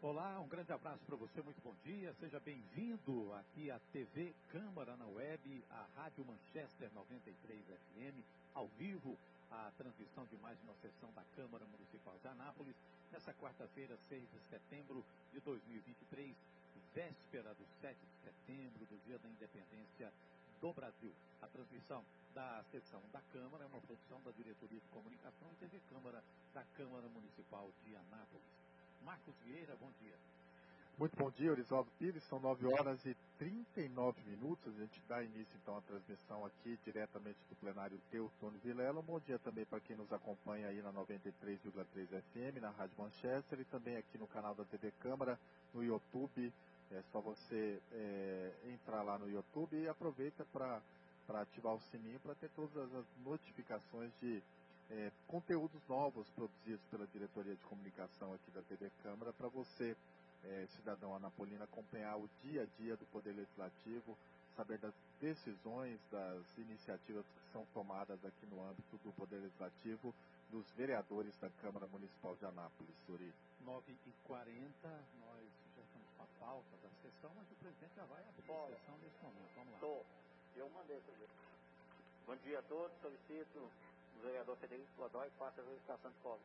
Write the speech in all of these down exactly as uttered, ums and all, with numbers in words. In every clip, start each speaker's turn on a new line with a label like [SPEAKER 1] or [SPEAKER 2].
[SPEAKER 1] Olá, um grande abraço para você, muito bom dia, seja bem-vindo aqui à T V Câmara na Web, a Rádio Manchester noventa e três F M, ao vivo, a transmissão de mais uma sessão da Câmara Municipal de Anápolis, nessa quarta-feira, seis de setembro de dois mil e vinte e três, véspera do sete de setembro, do Dia da Independência do Brasil. A transmissão da sessão da Câmara é uma produção da Diretoria de Comunicação e T V Câmara da Câmara Municipal de Anápolis. Marcos Vieira, bom dia.
[SPEAKER 2] Muito bom dia, Orivaldo Pires, são nove horas e trinta e nove minutos, a gente dá início então à transmissão aqui diretamente do plenário Teotônio Vilela. Um bom dia também para quem nos acompanha aí na noventa e três vírgula três F M, na Rádio Manchester e também aqui no canal da T V Câmara, no YouTube. É só você é, entrar lá no YouTube e aproveita para ativar o sininho para ter todas as notificações de É, conteúdos novos produzidos pela Diretoria de Comunicação aqui da T V Câmara, para você, é, cidadão anapolino, acompanhar o dia a dia do Poder Legislativo, saber das decisões, das iniciativas que são tomadas aqui no âmbito do Poder Legislativo, dos vereadores da Câmara Municipal de Anápolis. Suri.
[SPEAKER 1] nove e quarenta, nós já estamos com a pauta da sessão, mas o presidente já vai abrir a sessão nesse momento. Vamos lá.
[SPEAKER 3] Tô. Eu mandei para ele. Bom dia a todos, solicito o vereador Frederico Godoy faça a verificação de código.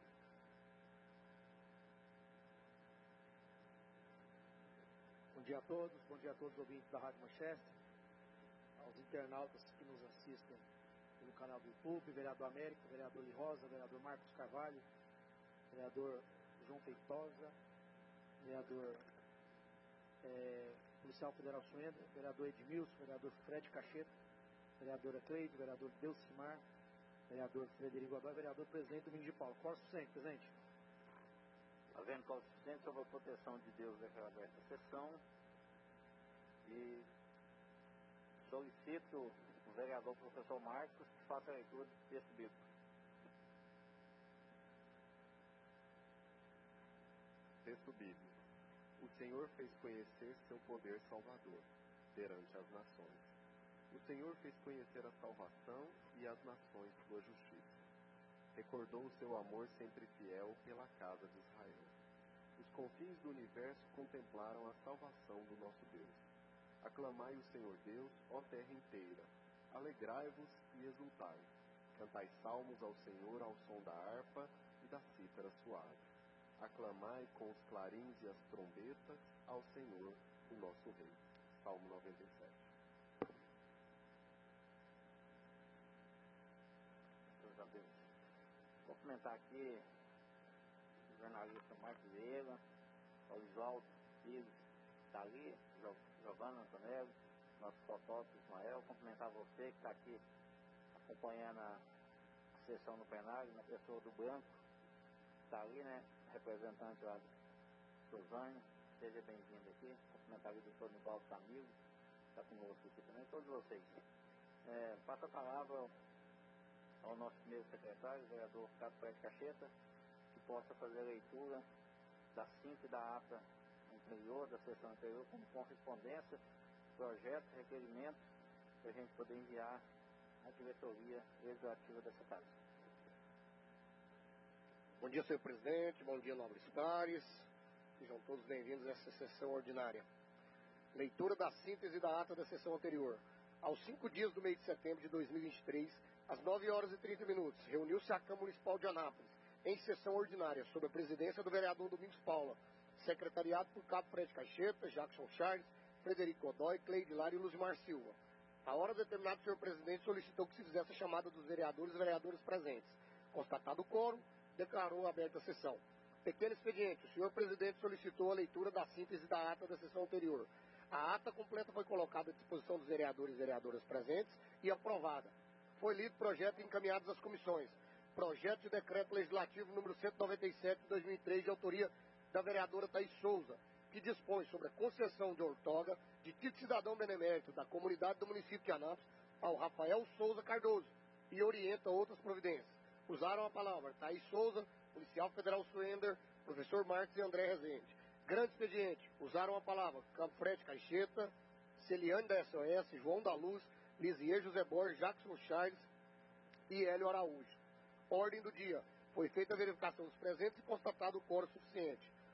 [SPEAKER 4] Bom dia a todos, bom dia a todos os ouvintes da Rádio Manchester, aos internautas que nos assistem pelo canal do YouTube, vereador Américo, vereador Li Rosa, vereador Marcos Carvalho, vereador João Feitosa, vereador é, Policial Federal Suenda, vereador Edmilson, vereador Fred Cacheta, vereadora Cleide, vereador Delcimar, vereador Frederico Godoy, vereador presidente Domingos de Paulo. Qual o suficiente, presidente?
[SPEAKER 3] Havendo qual o suficiente, sob a proteção de Deus, declaro aberta a sessão e solicito o vereador professor Marcos que faça a leitura do texto bíblico.
[SPEAKER 5] Texto bíblico. O Senhor fez conhecer seu poder salvador perante as nações. O Senhor fez conhecer a salvação e as nações sua justiça. Recordou o seu amor sempre fiel pela casa de Israel. Os confins do universo contemplaram a salvação do nosso Deus. Aclamai o Senhor Deus, ó terra inteira. Alegrai-vos e exultai. Cantai salmos ao Senhor ao som da harpa e da cítara suave. Aclamai com os clarins e as trombetas ao Senhor, o nosso Rei. Salmo noventa e sete.
[SPEAKER 3] A Deus. Vou comentar aqui o jornalista Marcos Vieira, o Oswaldo Pires, está ali, Giovanna Antonelli, nosso fotógrafo Ismael, cumprimentar você que está aqui acompanhando a sessão no plenário, na pessoa do Branco, está ali, né, representante lá de Suzane, seja bem-vindo aqui, cumprimentar o doutor Nivaldo Camilo, está conosco aqui também, todos vocês. É, passo a palavra ao nosso primeiro secretário, o vereador Ricardo Fred Cacheta, que possa fazer a leitura da síntese da ata anterior, da sessão anterior, como correspondência, projeto, requerimento, para a gente poder enviar à diretoria legislativa dessa casa.
[SPEAKER 4] Bom dia, senhor presidente, bom dia, nobres pares, sejam todos bem-vindos a essa sessão ordinária. Leitura da síntese da ata da sessão anterior. Aos cinco dias do mês de setembro de dois mil e vinte e três, às nove horas e trinta minutos, reuniu-se a Câmara Municipal de Anápolis, em sessão ordinária, sob a presidência do vereador Domingos Paula, secretariado por Cabo Fred Cacheta, Jackson Charles, Frederico Godoy, Cleide Lara e Luzimar Silva. A hora determinada, o senhor presidente solicitou que se fizesse a chamada dos vereadores e vereadoras presentes. Constatado o quórum, declarou aberta a sessão. Pequeno expediente, o senhor presidente solicitou a leitura da síntese da ata da sessão anterior. A ata completa foi colocada à disposição dos vereadores e vereadoras presentes e aprovada. Foi lido projeto e encaminhados às comissões. Projeto de decreto legislativo número cento e noventa e sete de dois mil e três, de autoria da vereadora Thaís Souza, que dispõe sobre a concessão de outorga de título de cidadão benemérito da comunidade do município de Anápolis ao Rafael Souza Cardoso e orienta outras providências. Usaram a palavra Thaís Souza, Policial Federal Suender, professor Marcos e André Rezende. Grande expediente, usaram a palavra Cabo Fred Caixeta, Celiane da S O S, João da Luz, Lisier José Borges, Jackson Charles e Hélio Araújo. Ordem do dia. Foi feita a verificação dos presentes e constatado o quórum suficiente.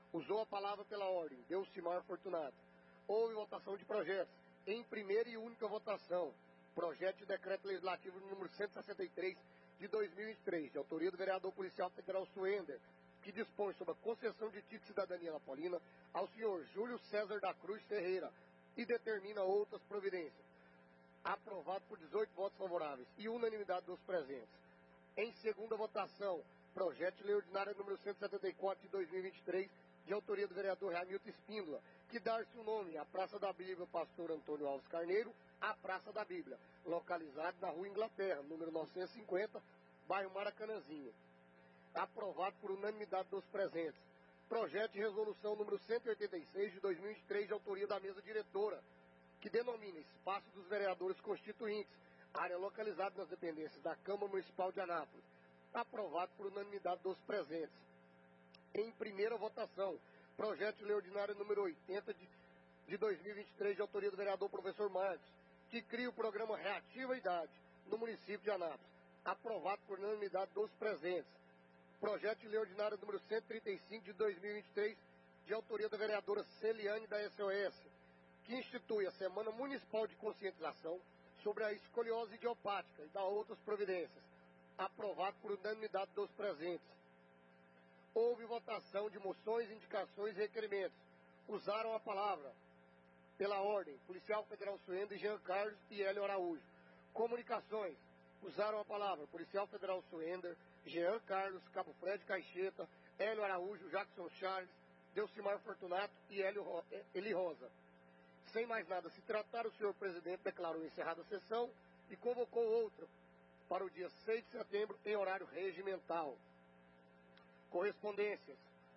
[SPEAKER 4] Usou a palavra pela ordem. Delcimar Fortunato. Houve votação de projetos. Em primeira e única votação, projeto de decreto legislativo número cento e sessenta e três de dois mil e vinte e três, de autoria do vereador policial federal Suender, que dispõe sobre a concessão de título de cidadania napolina ao senhor Júlio César da Cruz Ferreira e determina outras providências. Aprovado por dezoito votos favoráveis e unanimidade dos presentes. Em segunda votação, projeto de lei ordinária número cento e setenta e quatro de dois mil e vinte e três, de autoria do vereador Hamilton Espíndola, que dar-se o nome à Praça da Bíblia Pastor Antônio Alves Carneiro, a Praça da Bíblia, localizado na Rua Inglaterra, número novecentos e cinquenta, bairro Maracanãzinho. Aprovado por unanimidade dos presentes. Projeto de resolução número cento e oitenta e seis de dois mil e vinte e três, de autoria da mesa diretora, que denomina Espaço dos Vereadores Constituintes, área localizada nas dependências da Câmara Municipal de Anápolis. Aprovado por unanimidade dos presentes. Em primeira votação, projeto de lei ordinária número oitenta de, de dois mil e vinte e três, de autoria do vereador professor Marcos, que cria o programa Reativa Idade no município de Anápolis. Aprovado por unanimidade dos presentes. Projeto de lei ordinária número cento e trinta e cinco de dois mil e vinte e três, de autoria da vereadora Celiane da S O S, que institui a Semana Municipal de Conscientização sobre a escoliose idiopática e dá outras providências. Aprovado por unanimidade dos presentes. Houve votação de moções, indicações e requerimentos. Usaram a palavra, pela ordem, Policial Federal Suender, Jean Carlos e Hélio Araújo. Comunicações. Usaram a palavra, Policial Federal Suender, Jean Carlos, Cabo Fred Caixeta, Hélio Araújo, Jackson Charles, Delcimar Fortunato e Hélio Ro Eli Rosa. Sem mais nada se tratar, o senhor presidente declarou encerrada a sessão e convocou outra para o dia seis de setembro em horário regimental. Correspondências.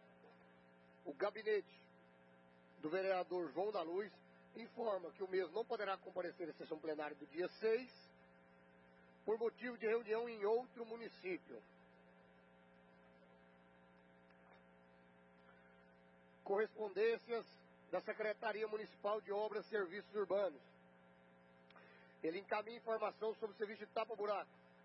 [SPEAKER 4] O gabinete do vereador João da Luz informa que o mesmo não poderá comparecer à sessão plenária do dia seis por motivo de reunião em outro município. Correspondências da Secretaria Municipal de Obras e Serviços Urbanos. Ele encaminha informação sobre o serviço de tapa-buraco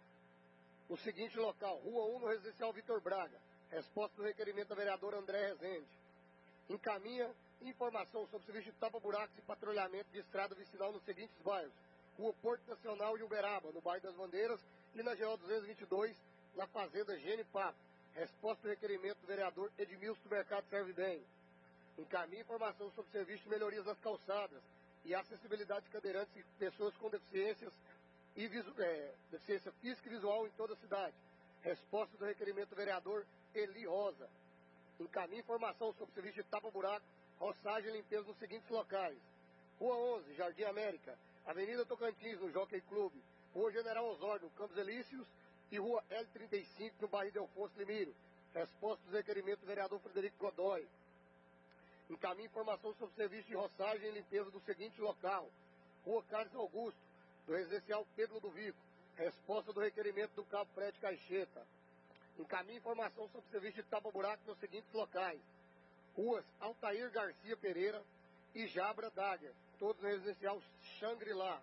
[SPEAKER 4] no seguinte local: Rua um, no Residencial Vitor Braga. Resposta do requerimento da vereadora André Rezende. Encaminha informação sobre o serviço de tapa-buracos e patrulhamento de estrada vicinal nos seguintes bairros: Rua Porto Nacional e Uberaba, no bairro das Bandeiras, e na G O duzentos e vinte e dois, na Fazenda Gene Papo. Resposta do requerimento do vereador Edmilson do Mercado Serve Bem. Encaminha informação sobre o serviço de melhorias das calçadas e acessibilidade de cadeirantes e pessoas com deficiências e visu é, deficiência física e visual em toda a cidade. Resposta do requerimento do vereador Eli Rosa. Encaminha informação sobre o serviço de tapa-buraco, roçagem e limpeza nos seguintes locais: Rua onze, Jardim América, Avenida Tocantins, no Jockey Clube, Rua General Osório, no Campos Elíseos, e Rua L trinta e cinco, no bairro Delfonso Limiro. Resposta do requerimento do vereador Frederico Godoy. Encaminha informação sobre o serviço de roçagem e limpeza do seguinte local: Rua Carlos Augusto, do Residencial Pedro Ludovico. Resposta do requerimento do Cabo Fred Caixeta. Encaminha informação sobre o serviço de tapa-buraco nos seguintes locais: Ruas Altair Garcia Pereira e Jabra Dagger, todos no Residencial Shangri-La.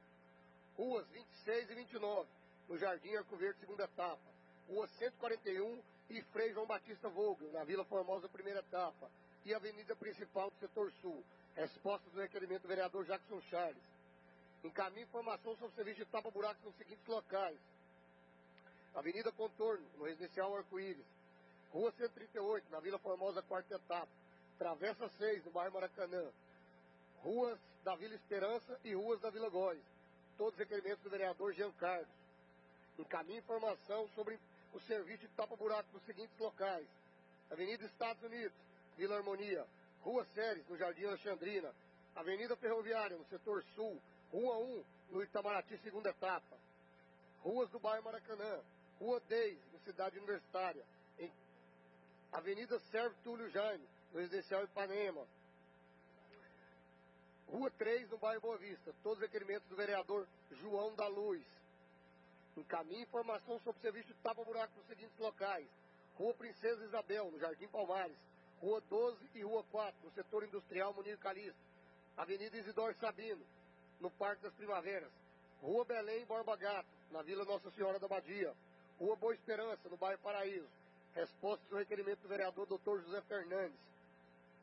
[SPEAKER 4] Ruas vinte e seis e vinte e nove, no Jardim Arco Verde, segunda etapa. Rua cento e quarenta e um e Frei João Batista Vogel, na Vila Formosa, primeira etapa. E Avenida Principal do Setor Sul. Resposta do requerimento do vereador Jackson Charles. Encaminha informação sobre o serviço de tapa-buracos nos seguintes locais: Avenida Contorno, no Residencial Arco-Íris. Rua cento e trinta e oito, na Vila Formosa, quarta etapa. Travessa seis, no bairro Maracanã. Ruas da Vila Esperança e ruas da Vila Góes. Todos requerimentos do vereador Jean Carlos. Encaminha informação sobre o serviço de tapa-buraco nos seguintes locais: Avenida Estados Unidos, Vila Harmonia. Rua Séries, no Jardim Alexandrina. Avenida Ferroviária, no Setor Sul. Rua um, no Itamaraty, segunda etapa. Ruas do bairro Maracanã. Rua dez, no Cidade Universitária. Em Avenida Sérgio Túlio Jaime, no Residencial Ipanema. Rua três, no bairro Boa Vista. Todos os requerimentos do vereador João da Luz. Encaminha informação sobre o serviço de tapa-buraco nos seguintes locais: Rua Princesa Isabel, no Jardim Palmares. Rua doze e Rua quatro, no Setor Industrial Munir Calixto. Avenida Isidoro Sabino, no Parque das Primaveras. Rua Belém Borba Gato, na Vila Nossa Senhora da Badia. Rua Boa Esperança, no bairro Paraíso. Resposta do requerimento do vereador doutor José Fernandes.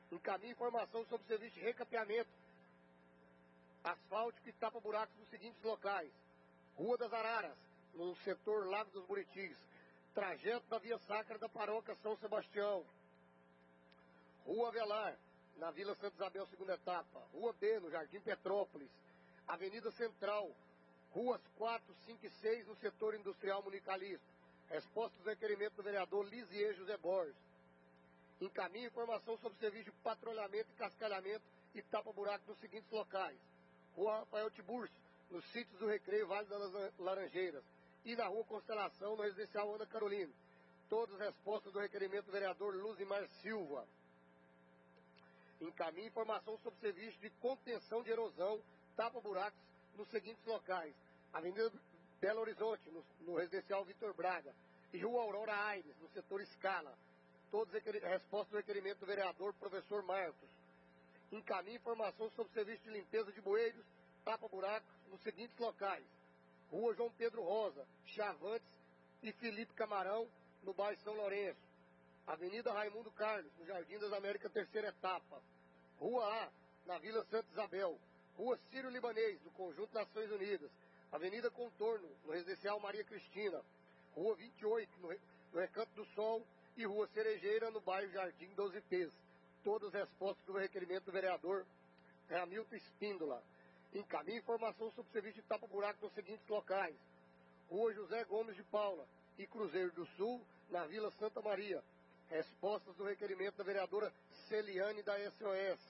[SPEAKER 4] Encaminhe informação sobre o serviço de recapeamento asfáltico e tapa-buracos nos seguintes locais: Rua das Araras, no setor Lago dos Buritis, trajeto da Via Sacra da Paróquia São Sebastião, Rua Avelar, na Vila Santa Isabel, segunda etapa, Rua B, no Jardim Petrópolis, Avenida Central, Ruas quatro, cinco e seis, no setor industrial municipalista. Resposta do requerimento do vereador Lisier José Borges. Encaminhe informação sobre o serviço de patrulhamento e cascalhamento e tapa-buraco nos seguintes locais: Rua Rafael Tiburcio, nos sítios do Recreio Vale das Laranjeiras, e na Rua Constelação, no residencial Ana Carolina. Todas as respostas do requerimento do vereador Luzimar Silva. Encaminhe informação sobre o serviço de contenção de erosão, tapa-buracos nos seguintes locais: Avenida Belo Horizonte, no, no residencial Vitor Braga, e Rua Aurora Aires, no setor Scala. Todas as respostas do requerimento do vereador professor Marcos. Encaminhe informação sobre o serviço de limpeza de bueiros, tapa-buracos nos seguintes locais: Rua João Pedro Rosa, Chavantes e Felipe Camarão, no bairro São Lourenço. Avenida Raimundo Carlos, no Jardim das Américas, terceira etapa. Rua A, na Vila Santa Isabel. Rua Círio Libanês, no Conjunto Nações Unidas. Avenida Contorno, no residencial Maria Cristina. Rua vinte e oito, no, no Recanto do Sol. E Rua Cerejeira, no bairro Jardim doze P's. Todas as respostas do requerimento do vereador Hamilton Espíndola. Encaminhe informação sobre o serviço de tapa-buraco nos seguintes locais: Rua José Gomes de Paula e Cruzeiro do Sul, na Vila Santa Maria. Respostas do requerimento da vereadora Celiane da S O S.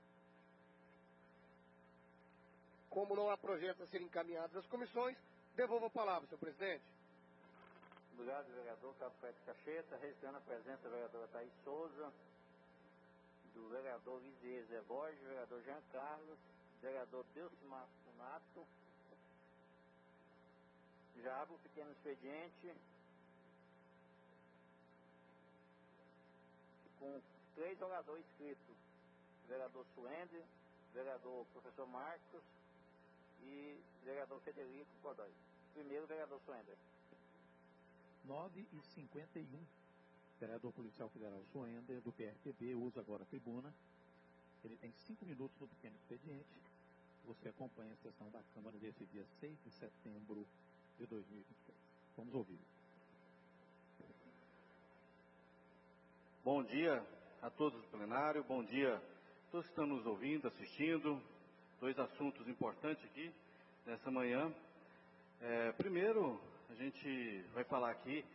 [SPEAKER 4] Como não há projetos a serem encaminhados às comissões, devolvo a palavra, senhor presidente.
[SPEAKER 3] Obrigado, vereador Capete Cacheta. Registrando a presença da vereadora Thaís Souza, do vereador Lisier Zé Borges, vereador Jean Carlos, vereador Delcimar Funato. Já abro o pequeno expediente com três oradores inscritos: vereador Suende, vereador professor Marcos e vereador Federico Godoy. Primeiro, vereador Suende.
[SPEAKER 1] nove e cinquenta e um. Vereador Policial Federal Suender, do P R T B, usa agora a tribuna. Ele tem cinco minutos no pequeno expediente. Você acompanha a sessão da Câmara desse dia seis de setembro de dois mil e vinte e três. Vamos ouvir.
[SPEAKER 6] Bom dia a todos do plenário, bom dia a todos que estão nos ouvindo, assistindo. Dois assuntos importantes aqui nessa manhã. É, primeiro, a gente vai falar aqui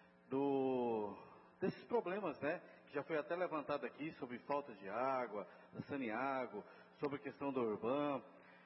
[SPEAKER 6] do, desses problemas, né, que já foi até levantado aqui sobre falta de água, da Saniago, sobre a questão da Urban.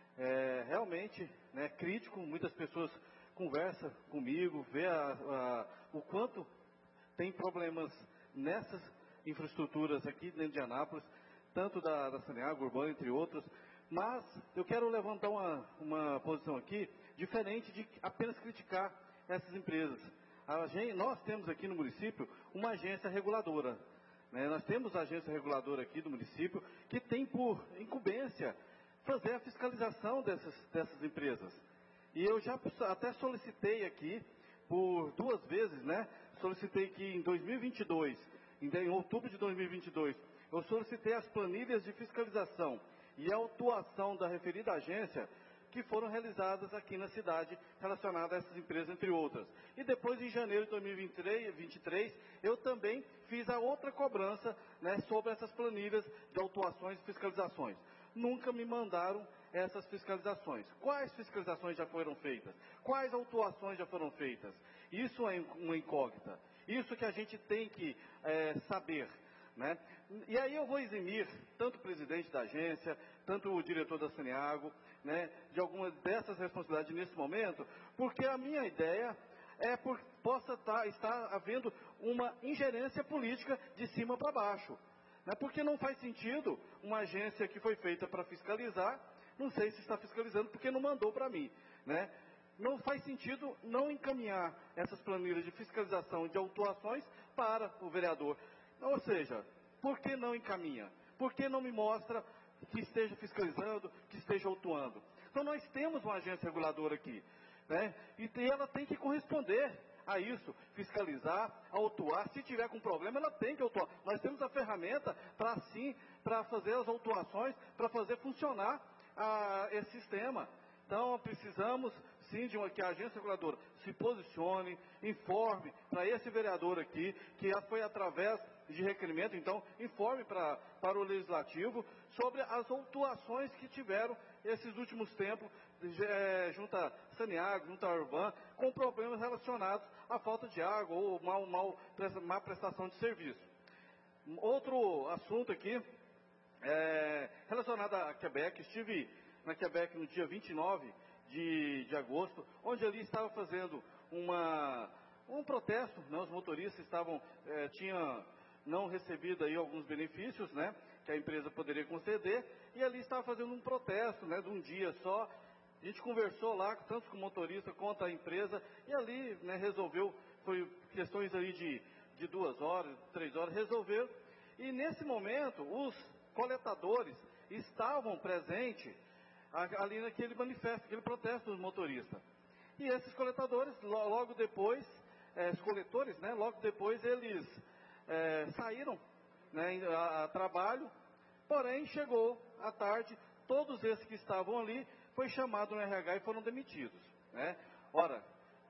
[SPEAKER 6] É, realmente, né, crítico, muitas pessoas conversam comigo, vê a, a, o quanto tem problemas nessas infraestruturas aqui dentro de Anápolis, tanto da, da Saniago, Urban, entre outros. Mas eu quero levantar uma, uma posição aqui diferente de apenas criticar essas empresas. A gente, nós temos aqui no município uma agência reguladora. Né? Nós temos a agência reguladora aqui do município que tem por incumbência fazer a fiscalização dessas, dessas empresas. E eu já até solicitei aqui por duas vezes, né? Solicitei que em dois mil e vinte e dois, em, em outubro de dois mil e vinte e dois, eu solicitei as planilhas de fiscalização e a autuação da referida agência que foram realizadas aqui na cidade relacionadas a essas empresas, entre outras. E depois, em janeiro de dois mil e vinte e três, eu também fiz a outra cobrança, né, sobre essas planilhas de autuações e fiscalizações. Nunca me mandaram essas fiscalizações. Quais fiscalizações já foram feitas? Quais autuações já foram feitas? Isso é uma incógnita. Isso que a gente tem que é, saber. Né? E aí eu vou eximir tanto o presidente da agência, tanto o diretor da Saniago, né, de algumas dessas responsabilidades nesse momento, porque a minha ideia é que possa tá, estar havendo uma ingerência política de cima para baixo. Né, porque não faz sentido uma agência que foi feita para fiscalizar, não sei se está fiscalizando porque não mandou para mim. Né? Não faz sentido não encaminhar essas planilhas de fiscalização e de autuações para o vereador. Ou seja, por que não encaminha? Por que não me mostra que esteja fiscalizando, que esteja autuando? Então nós temos uma agência reguladora aqui, né? E ela tem que corresponder a isso, fiscalizar, autuar. Se tiver com problema, ela tem que autuar. Nós temos a ferramenta para sim, para fazer as autuações, para fazer funcionar ah, esse sistema. Então, precisamos, sim, de uma, que a agência reguladora se posicione, informe para esse vereador aqui, que foi através de requerimento, então, informe pra, para o Legislativo sobre as autuações que tiveram esses últimos tempos, é, junto a Saneago, junto a Urban, com problemas relacionados à falta de água ou mal, mal, má prestação de serviço. Outro assunto aqui, é, relacionado à Quebec, estive na Quebec no dia vinte e nove de, de agosto, onde ali estava fazendo uma, um protesto, né, os motoristas estavam, é, tinham não recebido aí alguns benefícios, né, que a empresa poderia conceder, e ali estava fazendo um protesto, né, de um dia só. A gente conversou lá, tanto com o motorista quanto a empresa, e ali, né, resolveu, foi questões ali de, de duas horas, três horas, resolveu. E nesse momento, os coletadores estavam presentes ali naquele manifesto, aquele protesto dos motoristas. E esses coletadores, logo depois, é, os coletores, né, logo depois eles é, saíram, né, a, a trabalho, porém chegou à tarde, todos esses que estavam ali, foi chamado no R H e foram demitidos, né. Ora,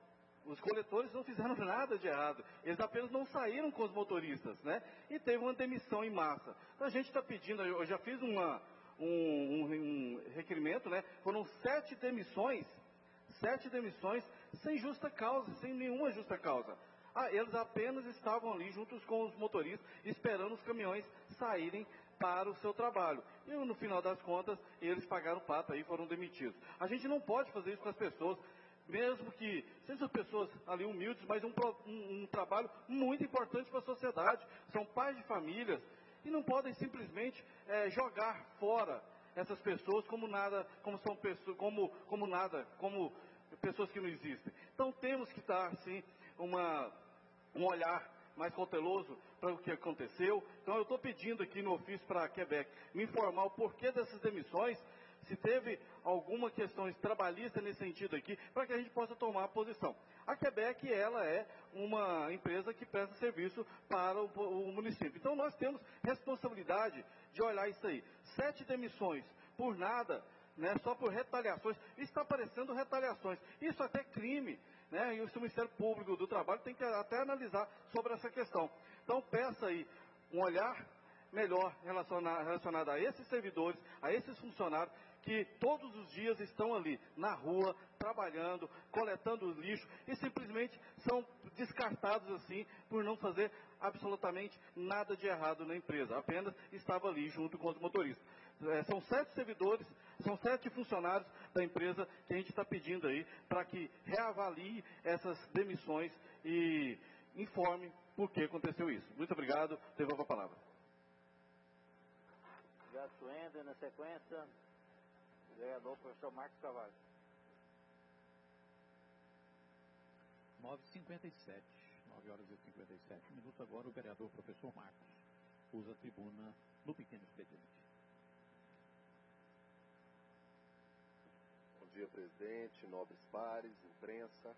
[SPEAKER 6] os coletores não fizeram nada de errado, eles apenas não saíram com os motoristas, né, e teve uma demissão em massa. Então a gente está pedindo, eu já fiz uma, um, um, um requerimento, né, foram sete demissões, sete demissões sem justa causa, sem nenhuma justa causa. Ah, eles apenas estavam ali juntos com os motoristas, esperando os caminhões saírem para o seu trabalho. E no final das contas, eles pagaram o pato aí e foram demitidos. A gente não pode fazer isso com as pessoas, mesmo que sejam pessoas ali humildes, mas um, um, um trabalho muito importante para a sociedade. São pais de famílias e não podem simplesmente é, jogar fora essas pessoas como nada, como são pessoas, como, como nada, como pessoas que não existem. Então temos que dar, sim, uma, um olhar mais cauteloso para o que aconteceu. Então eu estou pedindo aqui no ofício para a Quebec me informar o porquê dessas demissões, se teve alguma questão trabalhista nesse sentido aqui, para que a gente possa tomar a posição. A Quebec, ela é uma empresa que presta serviço para o, o município. Então nós temos responsabilidade de olhar isso aí. Sete demissões por nada, né, só por retaliações, está parecendo retaliações. Isso até é crime, né, e o Ministério Público do Trabalho tem que até analisar sobre essa questão. Então peça aí um olhar melhor relacionado, relacionado a esses servidores, a esses funcionários, que todos os dias estão ali, na rua, trabalhando, coletando o lixo, e simplesmente são descartados assim, por não fazer absolutamente nada de errado na empresa, apenas estava ali junto com os motoristas. É, são sete servidores, são sete funcionários da empresa que a gente está pedindo aí, para que reavalie essas demissões e informe por que aconteceu isso. Muito obrigado, devolvo a palavra.
[SPEAKER 3] Obrigado, Suenda. Na sequência, o vereador professor Marcos Carvalho.
[SPEAKER 1] nove e cinquenta e sete, nove horas e cinquenta e sete minutos. Agora o vereador professor Marcos usa a tribuna no pequeno expediente.
[SPEAKER 5] Bom dia, presidente, nobres pares, imprensa.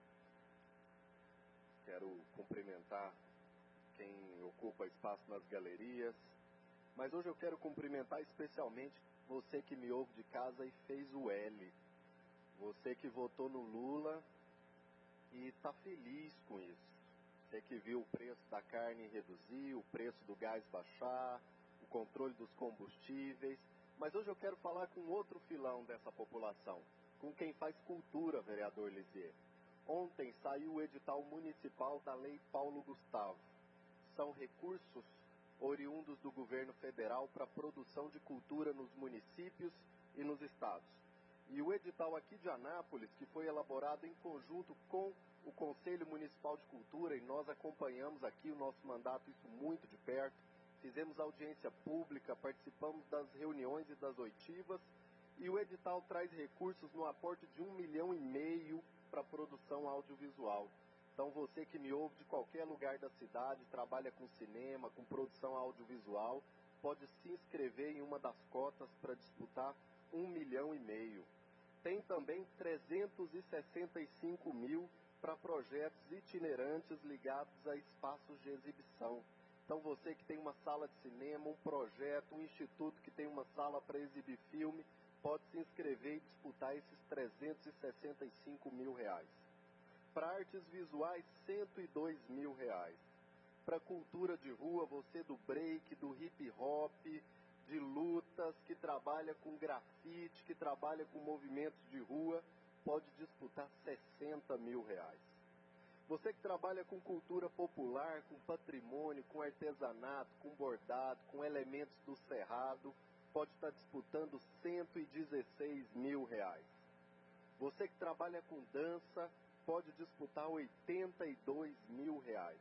[SPEAKER 5] Quero cumprimentar quem ocupa espaço nas galerias, mas hoje eu quero cumprimentar especialmente você que me ouve de casa e fez o L. Você que votou no Lula e está feliz com isso. Você que viu o preço da carne reduzir, o preço do gás baixar, o controle dos combustíveis. Mas hoje eu quero falar com outro filão dessa população, com quem faz cultura, vereador Lisier. Ontem saiu o edital municipal da Lei Paulo Gustavo. São recursos oriundos do governo federal para a produção de cultura nos municípios e nos estados. E o edital aqui de Anápolis, que foi elaborado em conjunto com o Conselho Municipal de Cultura, e nós acompanhamos aqui o nosso mandato isso muito de perto, fizemos audiência pública, participamos das reuniões e das oitivas, e o edital traz recursos no aporte de um milhão e meio para a produção audiovisual. Então você que me ouve de qualquer lugar da cidade, trabalha com cinema, com produção audiovisual, pode se inscrever em uma das cotas para disputar um milhão e meio. Tem também trezentos e sessenta e cinco mil para projetos itinerantes ligados a espaços de exibição. Então você que tem uma sala de cinema, um projeto, um instituto que tem uma sala para exibir filme, pode se inscrever e disputar esses trezentos e sessenta e cinco mil reais. Para artes visuais, cento e dois mil reais. Para cultura de rua, você do break, do hip hop, de lutas, que trabalha com grafite, que trabalha com movimentos de rua, pode disputar sessenta mil reais. Você que trabalha com cultura popular, com patrimônio, com artesanato, com bordado, com elementos do cerrado, pode estar disputando cento e dezesseis mil reais. Você que trabalha com dança, pode disputar oitenta e dois mil reais.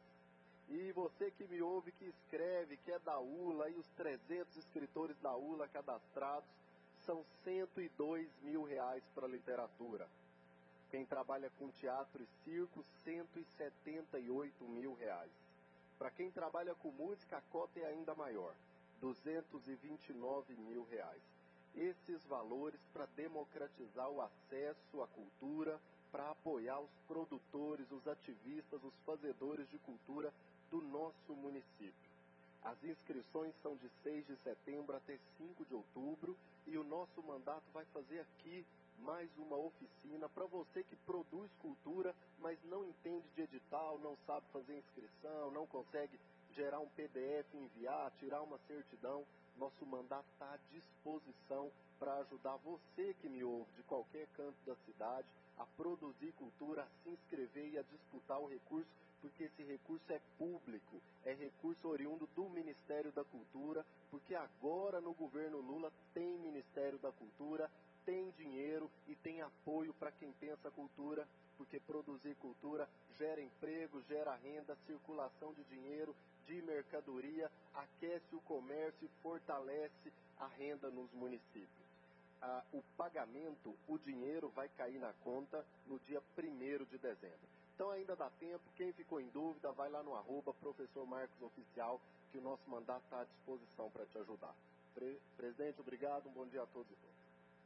[SPEAKER 5] E você que me ouve, que escreve, que é da U L A, e os trezentos escritores da U L A cadastrados, são cento e dois mil reais para literatura. Quem trabalha com teatro e circo, cento e setenta e oito mil reais. Para quem trabalha com música, a cota é ainda maior, duzentos e vinte e nove mil reais. Esses valores para democratizar o acesso à cultura, para apoiar os produtores, os ativistas, os fazedores de cultura do nosso município. As inscrições são de seis de setembro até cinco de outubro e o nosso mandato vai fazer aqui mais uma oficina para você que produz cultura, mas não entende de edital, não sabe fazer inscrição, não consegue gerar um P D F, enviar, tirar uma certidão. Nosso mandato está à disposição para ajudar você que me ouve de qualquer canto da cidade a produzir cultura, a se inscrever e a disputar o recurso, porque esse recurso é público, é recurso oriundo do Ministério da Cultura, porque agora no governo Lula tem Ministério da Cultura, tem dinheiro e tem apoio para quem pensa cultura, porque produzir cultura gera emprego, gera renda, circulação de dinheiro, de mercadoria, aquece o comércio e fortalece a renda nos municípios. Ah, o pagamento, o dinheiro vai cair na conta no dia primeiro de dezembro. Então ainda dá tempo, quem ficou em dúvida, vai lá no arroba professor Marcos Oficial, que o nosso mandato está à disposição para te ajudar. Pre- Presidente, obrigado, um bom dia a todos e todas.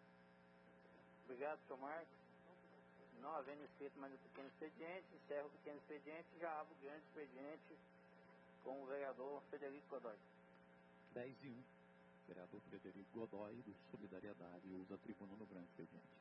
[SPEAKER 3] Obrigado, senhor Marcos. Não havendo escrito mais no pequeno expediente, encerro o pequeno expediente e já abro o grande expediente com o vereador Frederico Godoy.
[SPEAKER 1] dez e um. Vereador Frederico Godoy, do Solidariedade, usa a tribuna no grande expediente.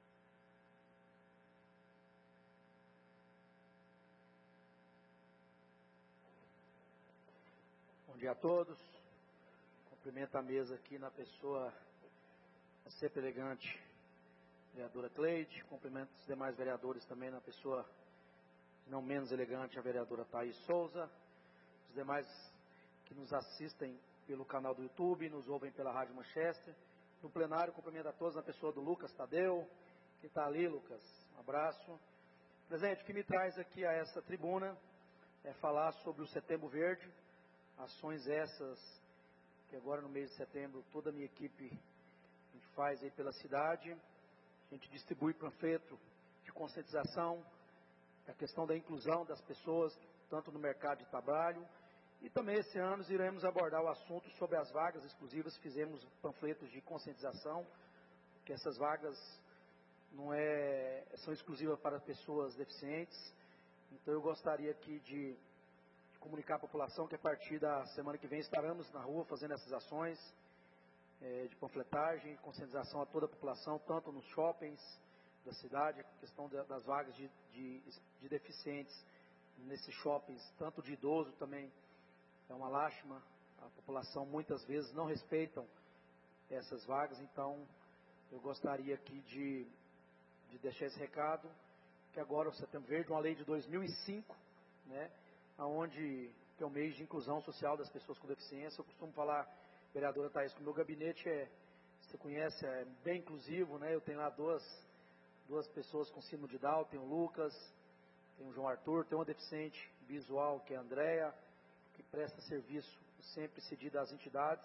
[SPEAKER 7] Bom dia a todos. Cumprimento a mesa aqui na pessoa sempre elegante, vereadora Cleide. Cumprimento os demais vereadores também na pessoa não menos elegante, a vereadora Thaís Souza. Os demais que nos assistem pelo canal do YouTube, nos ouvem pela Rádio Manchester. No plenário, cumprimento a todos na pessoa do Lucas Tadeu, que está ali, Lucas. Um abraço. Presidente, o que me traz aqui a essa tribuna é falar sobre o Setembro Verde, ações essas que agora no mês de setembro toda a minha equipe a gente faz aí pela cidade. A gente distribui panfleto de conscientização, a questão da inclusão das pessoas, tanto no mercado de trabalho, e também esse ano iremos abordar o assunto sobre as vagas exclusivas. Fizemos panfletos de conscientização, que essas vagas não é, são exclusivas para pessoas deficientes. Então eu gostaria aqui de, de comunicar à população que a partir da semana que vem estaremos na rua fazendo essas ações é, de panfletagem, conscientização a toda a população, tanto nos shoppings da cidade, a questão de, das vagas de, de, de deficientes nesses shoppings, tanto de idoso também. É uma lástima, a população muitas vezes não respeitam essas vagas, então eu gostaria aqui de, de deixar esse recado, que agora o Setembro Verde, uma lei de dois mil e cinco, né, onde que é o mês de inclusão social das pessoas com deficiência. Eu costumo falar, vereadora Thaís, que o meu gabinete é, você conhece, é bem inclusivo, né, eu tenho lá duas, duas pessoas com síndrome de Down, tem o Lucas, tem o João Arthur, tem uma deficiente visual que é a Andréa, que presta serviço sempre cedido às entidades.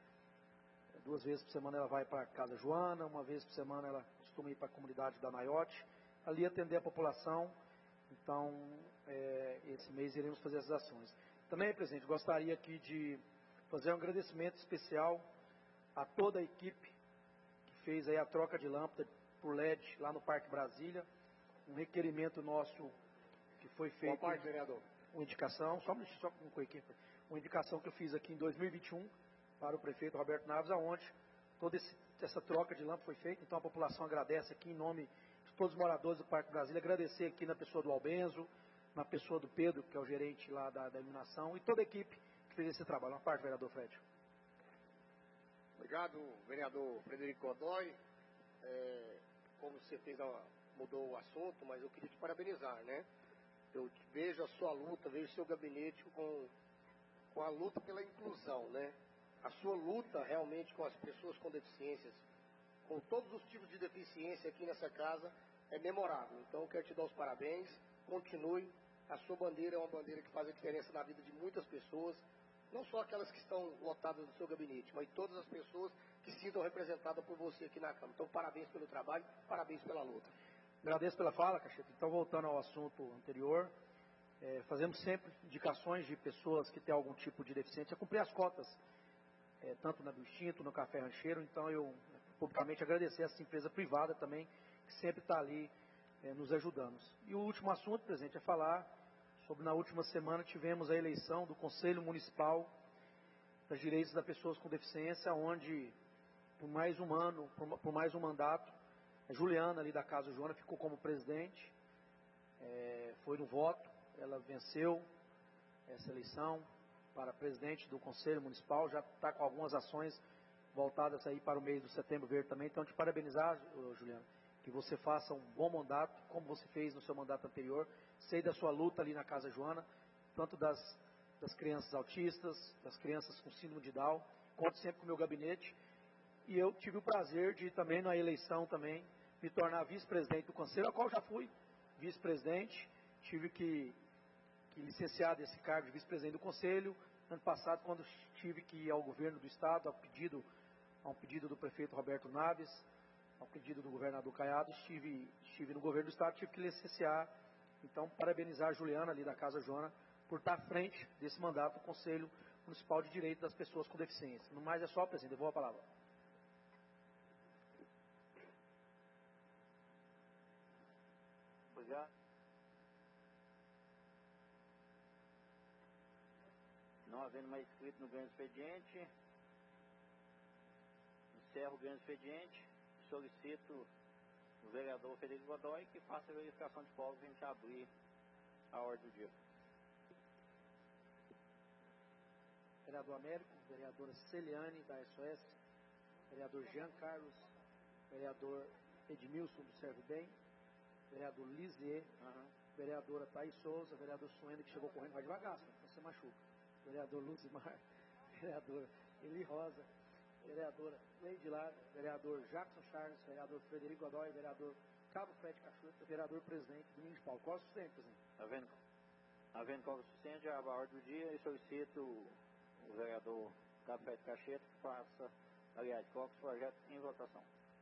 [SPEAKER 7] Duas vezes por semana ela vai para a Casa Joana, uma vez por semana ela costuma ir para a comunidade da Naiote, ali atender a população. Então, é, esse mês iremos fazer essas ações. Também, presidente, gostaria aqui de fazer um agradecimento especial a toda a equipe que fez aí a troca de lâmpada por L E D lá no Parque Brasília. Um requerimento nosso que foi feito...
[SPEAKER 4] Boa parte, vereador.
[SPEAKER 7] Uma indicação, só, só concluir aqui. uma indicação que eu fiz aqui em dois mil e vinte e um para o prefeito Roberto Naves, aonde toda esse, essa troca de lâmpada foi feita. Então a população agradece aqui em nome de todos os moradores do Parque Brasília, agradecer aqui na pessoa do Albenzo, na pessoa do Pedro, que é o gerente lá da, da iluminação, e toda a equipe que fez esse trabalho. Uma parte, vereador Fred.
[SPEAKER 4] Obrigado, vereador Frederico Godoy. É, como você fez, a, mudou o assunto, mas eu queria te parabenizar, né? Eu vejo a sua luta, vejo o seu gabinete com, com a luta pela inclusão, né? A sua luta realmente com as pessoas com deficiências, com todos os tipos de deficiência aqui nessa casa, é memorável. Então eu quero te dar os parabéns, continue. A sua bandeira é uma bandeira que faz a diferença na vida de muitas pessoas, não só aquelas que estão lotadas no seu gabinete, mas todas as pessoas que se sintam representadas por você aqui na Câmara. Então parabéns pelo trabalho, parabéns pela luta.
[SPEAKER 7] Agradeço pela fala, Cacheta. Então, voltando ao assunto anterior, é, fazemos sempre indicações de pessoas que têm algum tipo de deficiência a cumprir as cotas, é, tanto na do Extinto, no Café Rancheiro. Então, eu publicamente agradecer a essa empresa privada também, que sempre está ali é, nos ajudando. E o último assunto, presidente, é falar sobre, na última semana, tivemos a eleição do Conselho Municipal das Direitos das Pessoas com Deficiência, onde, por mais um ano, por, por mais um mandato, a Juliana, ali da Casa Joana, ficou como presidente, é, foi no voto, ela venceu essa eleição para presidente do Conselho Municipal, já está com algumas ações voltadas aí para o mês do Setembro Verde também. Então, te parabenizar, Juliana, que você faça um bom mandato, como você fez no seu mandato anterior. Sei da sua luta ali na Casa Joana, tanto das, das crianças autistas, das crianças com síndrome de Down. Conto sempre com o meu gabinete. E eu tive o prazer de também, na eleição também, me tornar vice-presidente do Conselho, a qual já fui vice-presidente. Tive que, que licenciar desse cargo de vice-presidente do Conselho. Ano passado, quando tive que ir ao governo do Estado, a pedido, a um pedido do prefeito Roberto Naves, ao pedido do governador Caiado, estive, estive no governo do Estado, tive que licenciar. Então, parabenizar a Juliana, ali da Casa Joana, por estar à frente desse mandato do Conselho Municipal de Direitos das Pessoas com Deficiência. No mais é só, presidente, eu vou a palavra.
[SPEAKER 3] Obrigado. Não havendo mais inscrito no grande expediente, encerro o grande expediente, solicito o vereador Frederico Godoy que faça a verificação de povos e a gente abrir a ordem do dia.
[SPEAKER 7] Vereador Américo, vereadora Celiane, da S O S, vereador Jean Carlos, vereador Edmilson, do Serve Bem, vereador Lisier, uhum. vereadora Thaís Souza, vereador Suenda, que chegou correndo, vai devagar, senão você machuca, vereador Luzimar, vereadora Eli Rosa, vereadora Leide Lara, vereador Jackson Charles, vereador Frederico Godoy, vereador Cabo Fred Cachoeira, vereador presidente Domingos Paulo. Qual é o sustento, presidente?
[SPEAKER 3] Está vendo? Está vendo qual é o sustento? A ordem do dia e solicito o vereador Cabo Fred Cachoeira que faça, aliás, coloque o projeto em votação.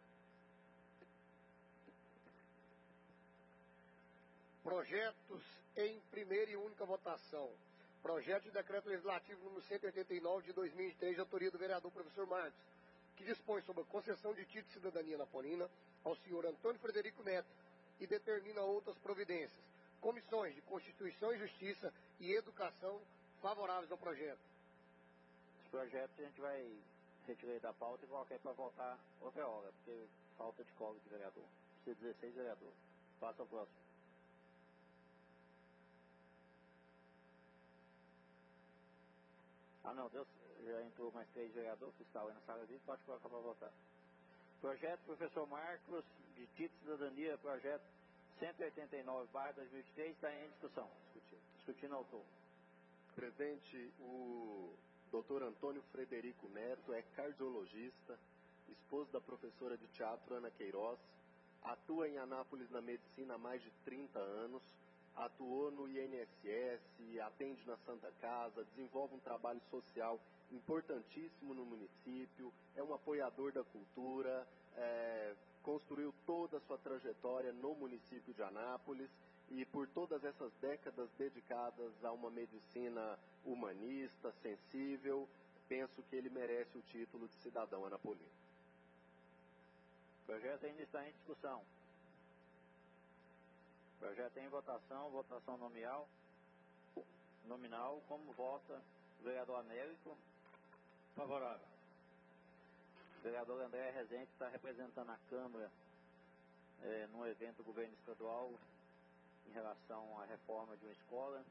[SPEAKER 4] Projetos em primeira e única votação. Projeto de decreto legislativo número cento e oitenta e nove de dois mil e vinte e três, de autoria do vereador professor Marcos, que dispõe sobre a concessão de título de cidadania napolina ao senhor Antônio Frederico Neto e determina outras providências. Comissões de Constituição e Justiça e Educação favoráveis ao projeto.
[SPEAKER 3] Esse projeto a gente vai retirar da pauta e colocar para votar outra hora, porque falta de colo de vereador. Precisa de dezesseis vereadores. Passa ao próximo. Ah não, Deus, já entrou mais três vereadores que estavam aí na sala dele, pode colocar para votar. Projeto professor Marcos, de título de cidadania, projeto cento e oitenta e nove barra dois mil e vinte e três, está em discussão. Discutindo. Discutindo autor.
[SPEAKER 5] Presidente, o doutor Antônio Frederico Neto é cardiologista, esposo da professora de teatro Ana Queiroz, atua em Anápolis na medicina há mais de trinta anos, atuou no I N S S, atende na Santa Casa, desenvolve um trabalho social importantíssimo no município, é um apoiador da cultura, é, construiu toda a sua trajetória no município de Anápolis e por todas essas décadas dedicadas a uma medicina humanista, sensível, penso que ele merece o título de cidadão anapolino.
[SPEAKER 3] O projeto ainda está em discussão. O projeto é em votação, votação nominal, nominal, como vota Vereador Américo.
[SPEAKER 1] Favorável.
[SPEAKER 3] Vereador André Rezende está representando a Câmara é, num evento do governo estadual em relação à reforma de uma escola.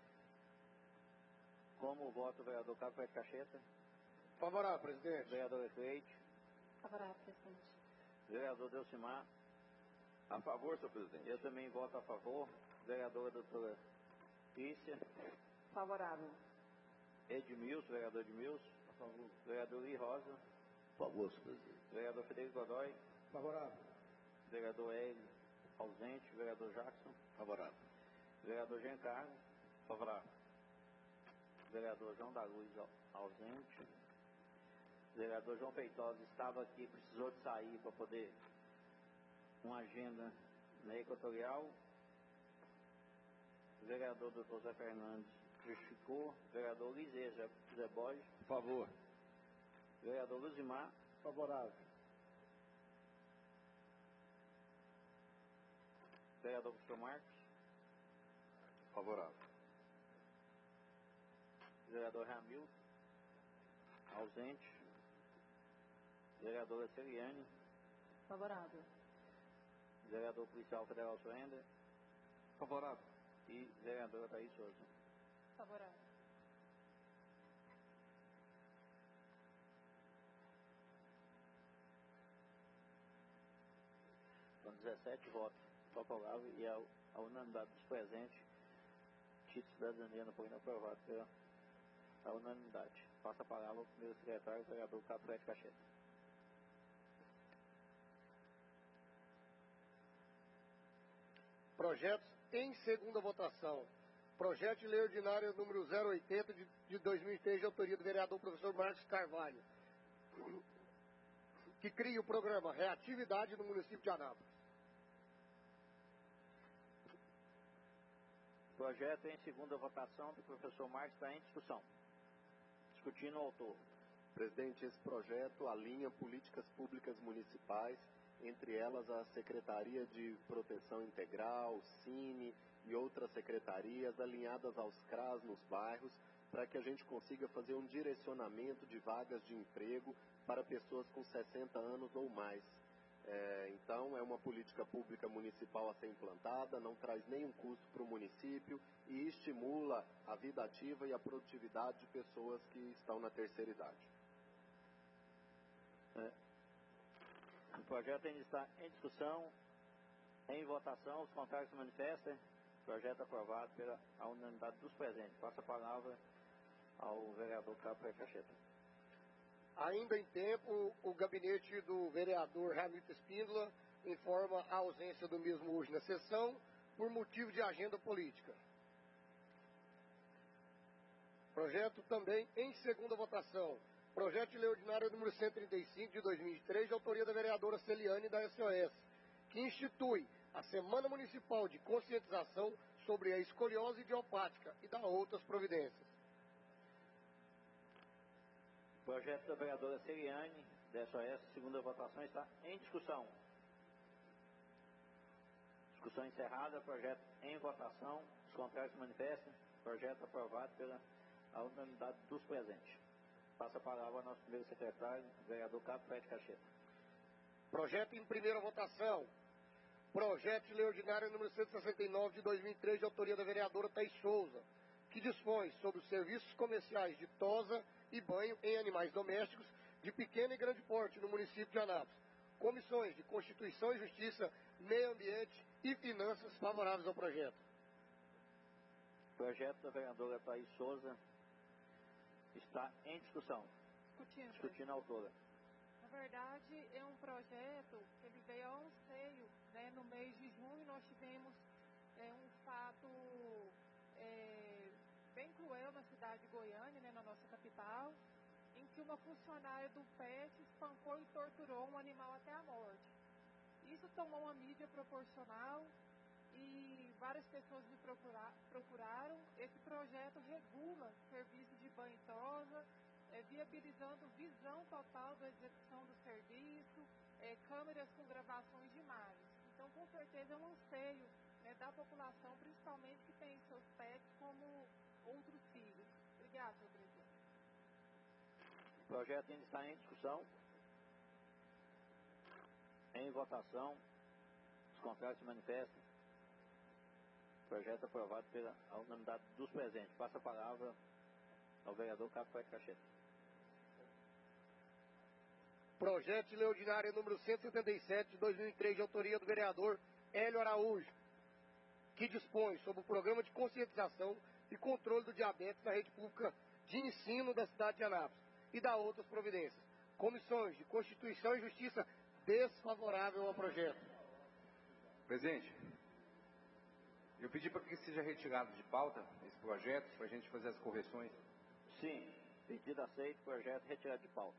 [SPEAKER 3] Como voto o vereador Carlos Fred Cacheta?
[SPEAKER 4] Favorável, presidente.
[SPEAKER 3] Vereador Cleide.
[SPEAKER 8] Favorável, presidente.
[SPEAKER 3] Vereador Delcimar.
[SPEAKER 5] A favor, senhor presidente.
[SPEAKER 3] Eu também voto a favor. Vereadora doutora Crícia.
[SPEAKER 8] Favorável.
[SPEAKER 3] Edmilson, vereador Edmilson.
[SPEAKER 7] A favor.
[SPEAKER 3] Vereador Lee Rosa.
[SPEAKER 5] A favor, senhor presidente.
[SPEAKER 3] Vereador Federico Godoy.
[SPEAKER 7] Favorável.
[SPEAKER 3] Vereador Hélio, ausente. Vereador Jackson.
[SPEAKER 5] Favorável.
[SPEAKER 3] Vereador Giancarlo.
[SPEAKER 1] Favorável.
[SPEAKER 3] Vereador João da Luz, ausente. Vereador João Feitosa estava aqui, precisou de sair para poder uma agenda na Equatorial. Vereador doutor Zé Fernandes justificou. Vereador Lisê Zé Borges.
[SPEAKER 5] A favor.
[SPEAKER 3] Vereador Luzimar.
[SPEAKER 7] Favorável.
[SPEAKER 3] Vereador Gustavo Marcos.
[SPEAKER 5] Favorável.
[SPEAKER 3] Vereador Ramil. Ausente. Vereadora Celiane.
[SPEAKER 8] Favorável.
[SPEAKER 3] Vereador Policial Federal Surrender.
[SPEAKER 5] Favorável.
[SPEAKER 3] E vereadora Thaís Souza.
[SPEAKER 8] Favorável.
[SPEAKER 3] São dezessete votos favoráveis e a, a unanimidade dos presentes. Título de cidadania não foi aprovado pela a unanimidade. Passa a palavra ao primeiro secretário, o vereador Carlos Fred Cacheta.
[SPEAKER 4] Projetos em segunda votação. Projeto de lei ordinária número zero oitenta de, de dois mil e três, de autoria do vereador professor Marcos Carvalho, que cria o programa Reatividade no município de Anápolis.
[SPEAKER 3] Projeto em segunda votação do professor Marcos está em discussão. Discutindo o autor.
[SPEAKER 5] Presidente, esse projeto alinha políticas públicas municipais, entre elas a Secretaria de Proteção Integral, Cine e outras secretarias alinhadas aos C R A S nos bairros, para que a gente consiga fazer um direcionamento de vagas de emprego para pessoas com sessenta anos ou mais. É, então, é uma política pública municipal a ser implantada, não traz nenhum custo para o município e estimula a vida ativa e a produtividade de pessoas que estão na terceira idade.
[SPEAKER 3] É. O projeto ainda está em discussão, em votação, os contrários se manifestam. Projeto aprovado pela a unanimidade dos presentes. Passa a palavra ao vereador Carlos Fred Cacheta.
[SPEAKER 4] Ainda em tempo, o gabinete do vereador Ramito Espíndola informa a ausência do mesmo hoje na sessão, por motivo de agenda política. Projeto também em segunda votação. Projeto de lei ordinária número cento e trinta e cinco de dois mil e três, de autoria da vereadora Celiane da S O S, que institui a Semana Municipal de Conscientização sobre a Escoliose Idiopática e dá outras providências.
[SPEAKER 3] Projeto da vereadora Celiane da S O S, segunda votação, está em discussão. Discussão encerrada, projeto em votação, os contrários se manifestam. Projeto aprovado pela a unanimidade dos presentes. Passa a palavra ao nosso primeiro secretário, vereador Carlos Fred Cacheta.
[SPEAKER 4] Projeto em primeira votação. Projeto de lei ordinária número cento e sessenta e nove de dois mil e três, de autoria da vereadora Thaís Souza, que dispõe sobre os serviços comerciais de tosa e banho em animais domésticos de pequeno e grande porte no município de Anápolis. Comissões de Constituição e Justiça, Meio Ambiente e Finanças favoráveis ao projeto.
[SPEAKER 3] Projeto da vereadora Thaís Souza está em discussão.
[SPEAKER 8] Discutindo.
[SPEAKER 3] Discutindo a autora.
[SPEAKER 9] Na verdade, é um projeto que ele veio ao anseio, né? No mês de junho nós tivemos é, um fato é, bem cruel na cidade de Goiânia, né? Na nossa capital, em que uma funcionária do P E T espancou e torturou um animal até a morte. Isso tomou uma mídia proporcional e várias pessoas me procura, procuraram. Esse projeto regula serviço de banho e tosa, é, viabilizando visão total da execução do serviço, é, câmeras com gravações de imagens. Então, com certeza, é um anseio, né, da população, principalmente que tem seus pets como outros filhos. Obrigada, senhor presidente.
[SPEAKER 3] O projeto ainda está em discussão, em votação. Os contrários se manifestam. Projeto aprovado pela unanimidade dos presentes. Passa a palavra ao vereador Carlos Fred Cacheta.
[SPEAKER 4] Projeto de lei ordinária número cento e setenta e sete de dois mil e três, de autoria do vereador Hélio Araújo, que dispõe sobre o programa de conscientização e controle do diabetes na rede pública de ensino da cidade de Anápolis e da outras providências. Comissões de Constituição e Justiça desfavorável ao projeto.
[SPEAKER 10] Presidente, eu pedi para que seja retirado de pauta esse projeto, para a gente fazer as correções.
[SPEAKER 3] Sim, pedido aceito, projeto retirado de pauta.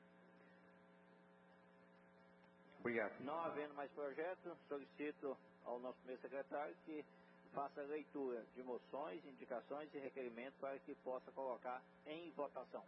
[SPEAKER 10] Obrigado.
[SPEAKER 3] Não havendo mais projeto, solicito ao nosso primeiro secretário que faça a leitura de moções, indicações e requerimentos para que possa colocar em votação.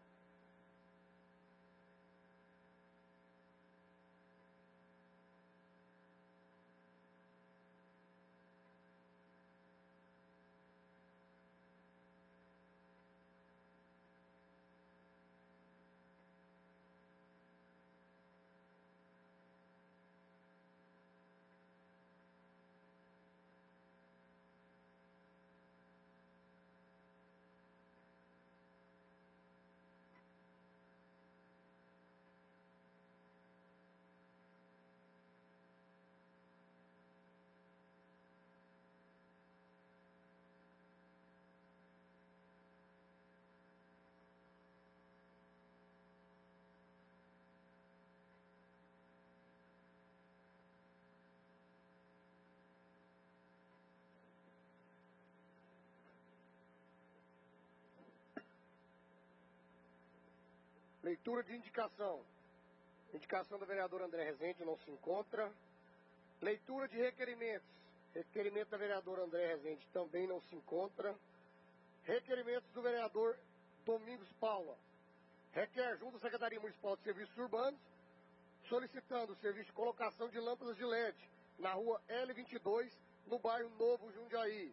[SPEAKER 4] Leitura de indicação. Indicação do vereador André Rezende não se encontra. Leitura de requerimentos. Requerimento da vereadora André Rezende também não se encontra. Requerimentos do vereador Domingos Paula. Requer junto à Secretaria Municipal de Serviços Urbanos, solicitando o serviço de colocação de lâmpadas de L E D na rua L vinte e dois, no bairro Novo Jundiaí.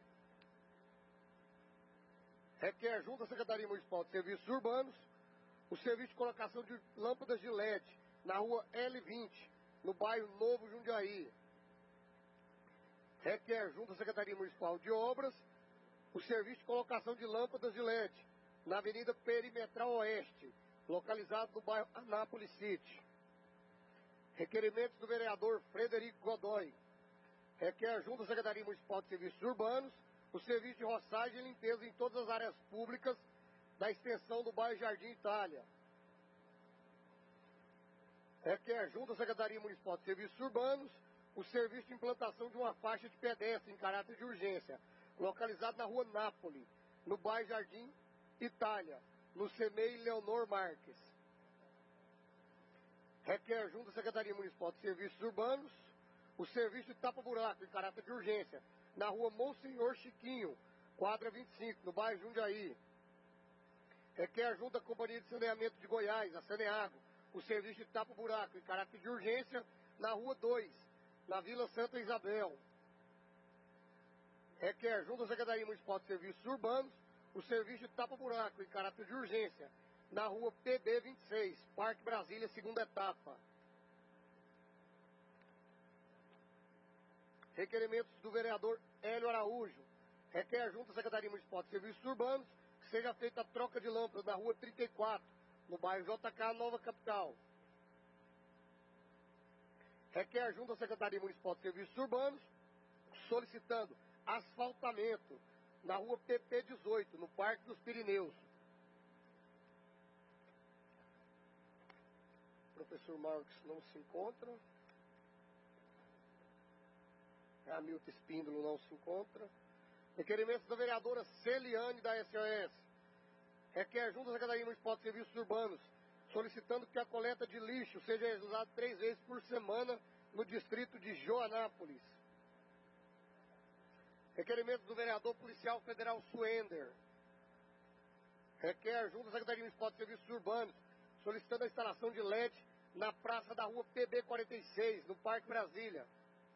[SPEAKER 4] Requer junto à Secretaria Municipal de Serviços Urbanos o serviço de colocação de lâmpadas de L E D na rua L vinte, no bairro Novo Jundiaí. Requer junto à Secretaria Municipal de Obras o serviço de colocação de lâmpadas de L E D na Avenida Perimetral Oeste, localizado no bairro Anápolis City. Requerimentos do vereador Frederico Godoy. Requer junto à Secretaria Municipal de Serviços Urbanos o serviço de roçagem e limpeza em todas as áreas públicas da extensão do bairro Jardim Itália. Requer junto à Secretaria Municipal de Serviços Urbanos o serviço de implantação de uma faixa de pedestre em caráter de urgência, localizado na rua Nápoles, no bairro Jardim Itália, no C M E I Leonor Marques. Requer junto à Secretaria Municipal de Serviços Urbanos o serviço de tapa-buraco em caráter de urgência, na rua Monsenhor Chiquinho, quadra vinte e cinco, no bairro Jundiaí. Requer junto à Companhia de Saneamento de Goiás, a Saneago, o serviço de tapa-buraco em caráter de urgência na rua dois, na Vila Santa Isabel. Requer junto à Secretaria Municipal de Serviços Urbanos o serviço de tapa-buraco em caráter de urgência na rua P B vinte e seis, Parque Brasília, segunda etapa. Requerimentos do vereador Hélio Araújo. Requer junto à Secretaria Municipal de Serviços Urbanos que seja feita a troca de lâmpadas na rua trinta e quatro, no bairro J K, Nova Capital. Requer junto à Secretaria Municipal de Serviços Urbanos solicitando asfaltamento na rua P P dezoito, no Parque dos Pirineus. O professor Marcos não se encontra. Hamilton Espíndola não se encontra. Requerimentos da vereadora Celiane da S O S. Requer junto à Secretaria Municipal de Serviços Urbanos solicitando que a coleta de lixo seja realizada três vezes por semana no distrito de Joanápolis. Requerimento do vereador policial federal Suender. Requer junto à Secretaria Municipal de Serviços Urbanos solicitando a instalação de L E D na praça da rua P B quarenta e seis, no Parque Brasília.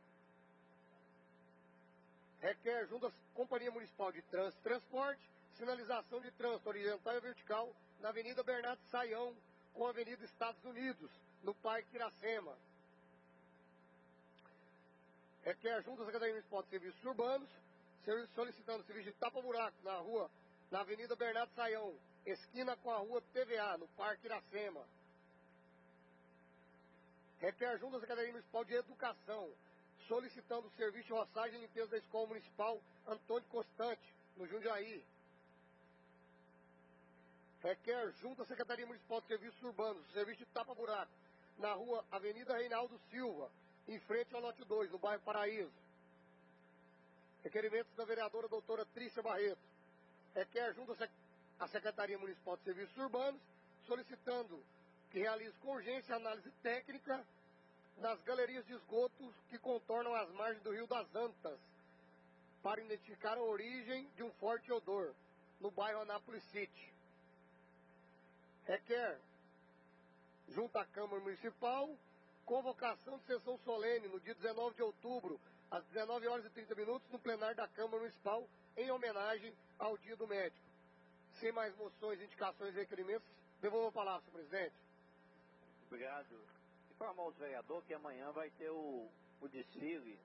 [SPEAKER 4] Requer junto à Companhia Municipal de Trânsito e Transporte sinalização de trânsito horizontal e vertical na Avenida Bernardo Saião, com a Avenida Estados Unidos, no Parque Iracema. Requer junto à Secretaria Municipal de Serviços Urbanos, solicitando serviço de tapa-buraco na rua, na Avenida Bernardo Saião, esquina com a rua T V A, no Parque Iracema. Requer junto à Secretaria Municipal de Educação, solicitando o serviço de roçagem e limpeza da Escola Municipal Antônio Constante, no Jundiaí. Requer junto à Secretaria Municipal de Serviços Urbanos, o serviço de tapa-buraco, na rua Avenida Reinaldo Silva, em frente ao lote dois, no bairro Paraíso. Requerimentos da vereadora doutora Trícia Barreto. Requer junto à Secretaria Municipal de Serviços Urbanos, solicitando que realize com urgência análise técnica nas galerias de esgoto que contornam as margens do Rio das Antas, para identificar a origem de um forte odor, no bairro Anápolis City. Requer, junto à Câmara Municipal, convocação de sessão solene no dia dezenove de outubro, às dezenove horas e trinta minutos, no plenário da Câmara Municipal, em homenagem ao Dia do Médico. Sem mais moções, indicações e requerimentos, devolvo a palavra, senhor presidente.
[SPEAKER 3] Obrigado. Informar os vereadores que amanhã vai ter o, o desfile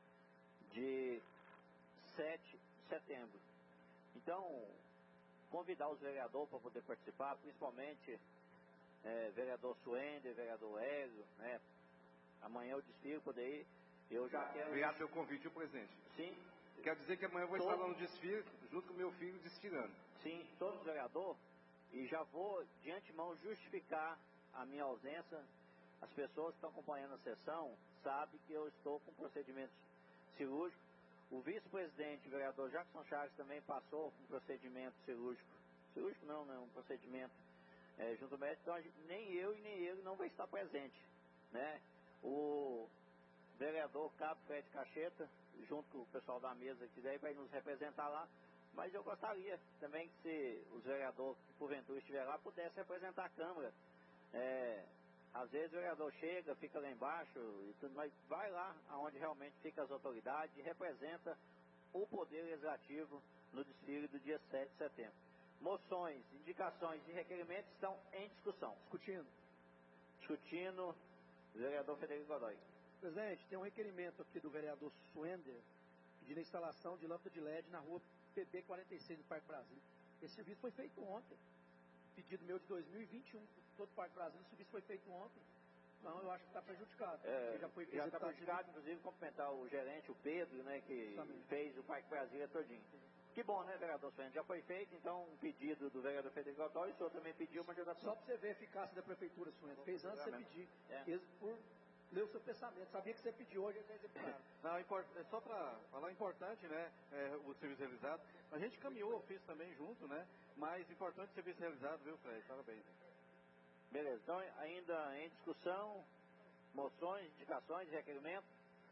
[SPEAKER 3] de sete de setembro. Então, convidar os vereadores para poder participar, principalmente é, vereador Suender, vereador Hélio, né? Amanhã o desfile, poder ir. Eu já quero...
[SPEAKER 10] Obrigado pelo convite, senhor presidente.
[SPEAKER 3] Sim.
[SPEAKER 10] Quero dizer que amanhã eu vou
[SPEAKER 3] Todo...
[SPEAKER 10] estar lá no desfile, junto com meu filho, desfilando.
[SPEAKER 3] Sim, todos os vereadores. E já vou, de antemão, justificar a minha ausência. As pessoas que estão acompanhando a sessão sabem que eu estou com procedimento cirúrgico. O vice-presidente, o vereador Jackson Chaves, também passou um procedimento cirúrgico. Cirúrgico não, né? Um procedimento é, junto ao médico. Então, gente, nem eu e nem ele não vai estar presente, né? O vereador Cabo Fred Cacheta, junto com o pessoal da mesa que daí vai nos representar lá. Mas eu gostaria também que se os vereadores que porventura estiver lá pudessem representar a Câmara. É, às vezes o vereador chega, fica lá embaixo e tudo, mas vai lá onde realmente ficam as autoridades e representa o Poder Legislativo no desfile do dia sete de setembro. Moções, indicações e requerimentos estão em discussão.
[SPEAKER 7] Discutindo.
[SPEAKER 3] Discutindo, o vereador Federico Godoy.
[SPEAKER 7] Presidente, tem um requerimento aqui do vereador Suender pedindo a instalação de lâmpada de L E D na rua P B quarenta e seis do Parque Brasil. Esse serviço foi feito ontem. Pedido meu de dois mil e vinte e um, todo o Parque Brasil, o serviço foi feito ontem. Então eu acho que está prejudicado.
[SPEAKER 3] É,
[SPEAKER 7] já foi
[SPEAKER 3] já está prejudicado, inclusive, cumprimentar o gerente, o Pedro, né, que Também. fez o Parque Brasília todinho. Que bom, né, vereador Suender? Já foi feito, então, um pedido do vereador Federico Godoy, o senhor também pediu uma ajuda.
[SPEAKER 7] Só para você ver a eficácia da prefeitura, Suender. Fez antes de você pedir. É. Por ler o seu pensamento. Sabia que você pediu hoje, já executaram.
[SPEAKER 6] Não, é só para falar importante, né, é, o serviço realizado. A gente caminhou o ofício também junto, né, mas importante o serviço realizado, viu, Fred? Parabéns.
[SPEAKER 3] Beleza, então ainda em discussão, moções, indicações, requerimentos.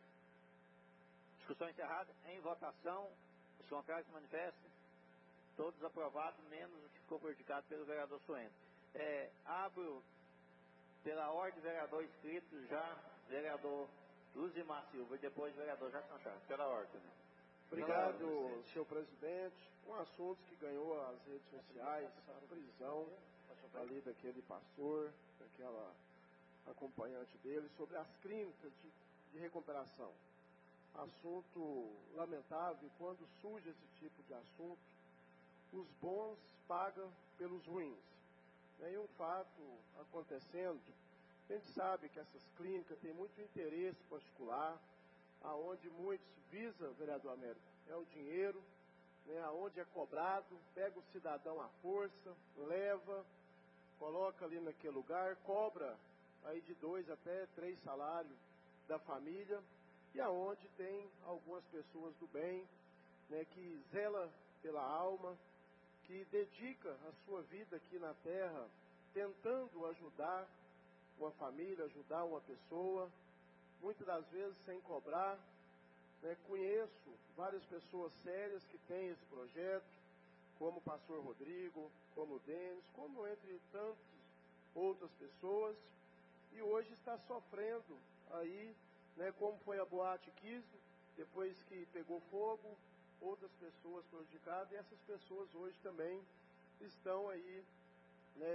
[SPEAKER 3] Discussão encerrada, em votação, os contrários se manifestam. Todos aprovados, menos o que ficou prejudicado pelo vereador Suender. É, abro pela ordem vereador inscrito já, vereador Luzimar Silva e depois vereador Jackson Chaves. Pela ordem.
[SPEAKER 11] Obrigado, Pela ordem, senhor presidente. Um assunto que ganhou as redes sociais, a prisão ali daquele pastor, daquela acompanhante dele, sobre as clínicas de, de recuperação. Assunto lamentável, quando surge esse tipo de assunto, os bons pagam pelos ruins. E um fato acontecendo, a gente sabe que essas clínicas têm muito interesse particular, aonde muitos visam, vereador Américo, é o dinheiro, né, aonde é cobrado, pega o cidadão à força, leva, coloca ali naquele lugar, cobra aí de dois até três salários da família, e aonde tem algumas pessoas do bem, né, que zela pela alma, que dedica a sua vida aqui na terra, tentando ajudar uma família, ajudar uma pessoa, muitas das vezes sem cobrar. Né? Conheço várias pessoas sérias que têm esse projeto, como o pastor Rodrigo, como o Denis, como entre tantas outras pessoas, e hoje está sofrendo aí, né, como foi a Boate Kiss, depois que pegou fogo, outras pessoas prejudicadas, e essas pessoas hoje também estão aí, né,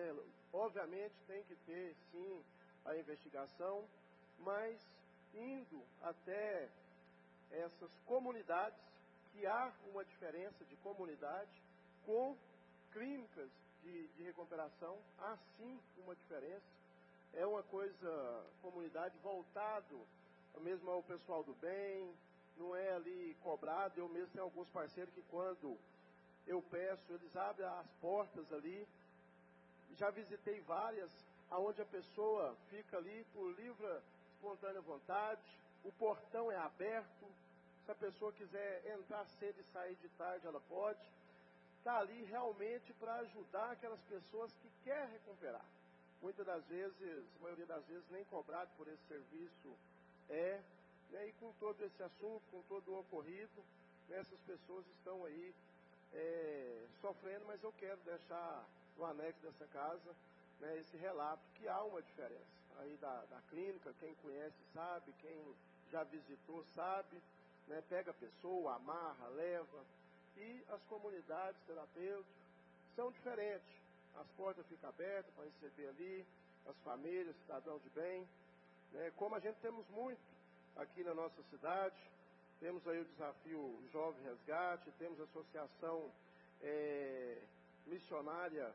[SPEAKER 11] Obviamente tem que ter, sim, a investigação, mas indo até essas comunidades, que há uma diferença de comunidade com clínicas de, de recuperação, há sim uma diferença. É uma coisa, comunidade voltado mesmo ao pessoal do bem, não é ali cobrado. Eu mesmo tenho alguns parceiros que quando eu peço, eles abrem as portas ali. Já visitei várias, aonde a pessoa fica ali por livre, espontânea vontade, o portão é aberto, se a pessoa quiser entrar cedo e sair de tarde, ela pode. Está ali realmente para ajudar aquelas pessoas que querem recuperar. Muitas das vezes, a maioria das vezes, nem cobrado por esse serviço é, né, e com todo esse assunto, com todo o ocorrido, né, essas pessoas estão aí é, sofrendo, mas eu quero deixar no anexo dessa casa, né, esse relato que há uma diferença aí da, da clínica. Quem conhece sabe, quem já visitou sabe, né, pega a pessoa, amarra, leva, e as comunidades terapêuticas são diferentes. As portas ficam abertas para receber ali as famílias, cidadãos de bem, né, como a gente temos muito aqui na nossa cidade. Temos aí o desafio Jovem Resgate, temos a associação é, missionária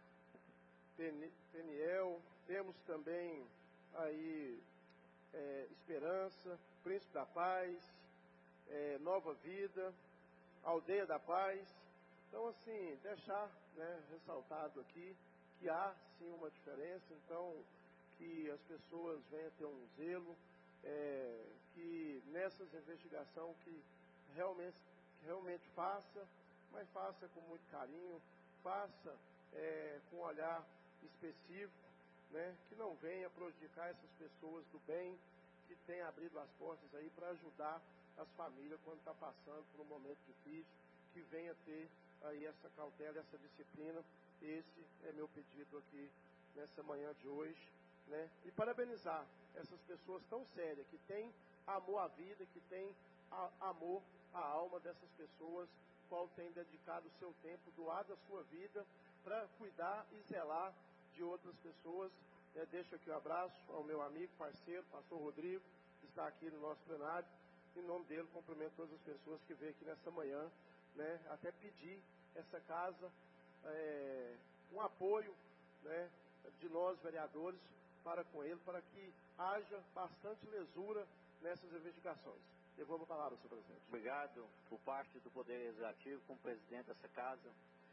[SPEAKER 11] Peniel, temos também aí é, Esperança, Príncipe da Paz, é, Nova Vida, Aldeia da Paz. Então, assim, deixar, né, ressaltado aqui que há sim uma diferença. Então, que as pessoas venham ter um zelo, é, que nessas investigações que realmente, que realmente faça, mas faça com muito carinho, faça é, com um olhar específico, né, que não venha prejudicar essas pessoas do bem, que tem abrido as portas aí para ajudar as famílias quando está passando por um momento difícil, que venha ter aí essa cautela, essa disciplina. Esse é meu pedido aqui nessa manhã de hoje, né? E parabenizar essas pessoas tão sérias, que têm amor à vida, que têm a, amor à alma dessas pessoas, qual tem dedicado o seu tempo, doado a sua vida para cuidar e zelar de outras pessoas. É, deixo aqui um abraço ao meu amigo, parceiro, pastor Rodrigo, que está aqui no nosso plenário. Em nome dele, cumprimento todas as pessoas que veio aqui nessa manhã, né, até pedir essa casa, é, um apoio, né, de nós, vereadores, para com ele, para que haja bastante lesura nessas investigações. Devolvo a palavra, senhor presidente.
[SPEAKER 3] Obrigado. Por parte do Poder Legislativo, como presidente dessa casa,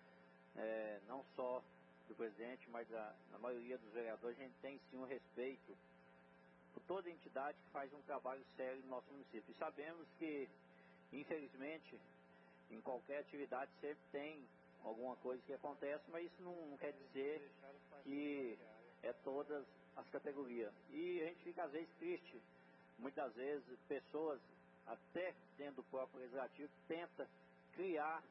[SPEAKER 3] é, não só do presidente, mas da, da maioria dos vereadores, a gente tem sim um respeito por toda entidade que faz um trabalho sério no nosso município. E sabemos que, infelizmente, em qualquer atividade sempre tem alguma coisa que acontece, mas isso não quer dizer que é todas as categorias. E a gente fica às vezes triste, muitas vezes pessoas, até dentro do próprio legislativo, tenta criar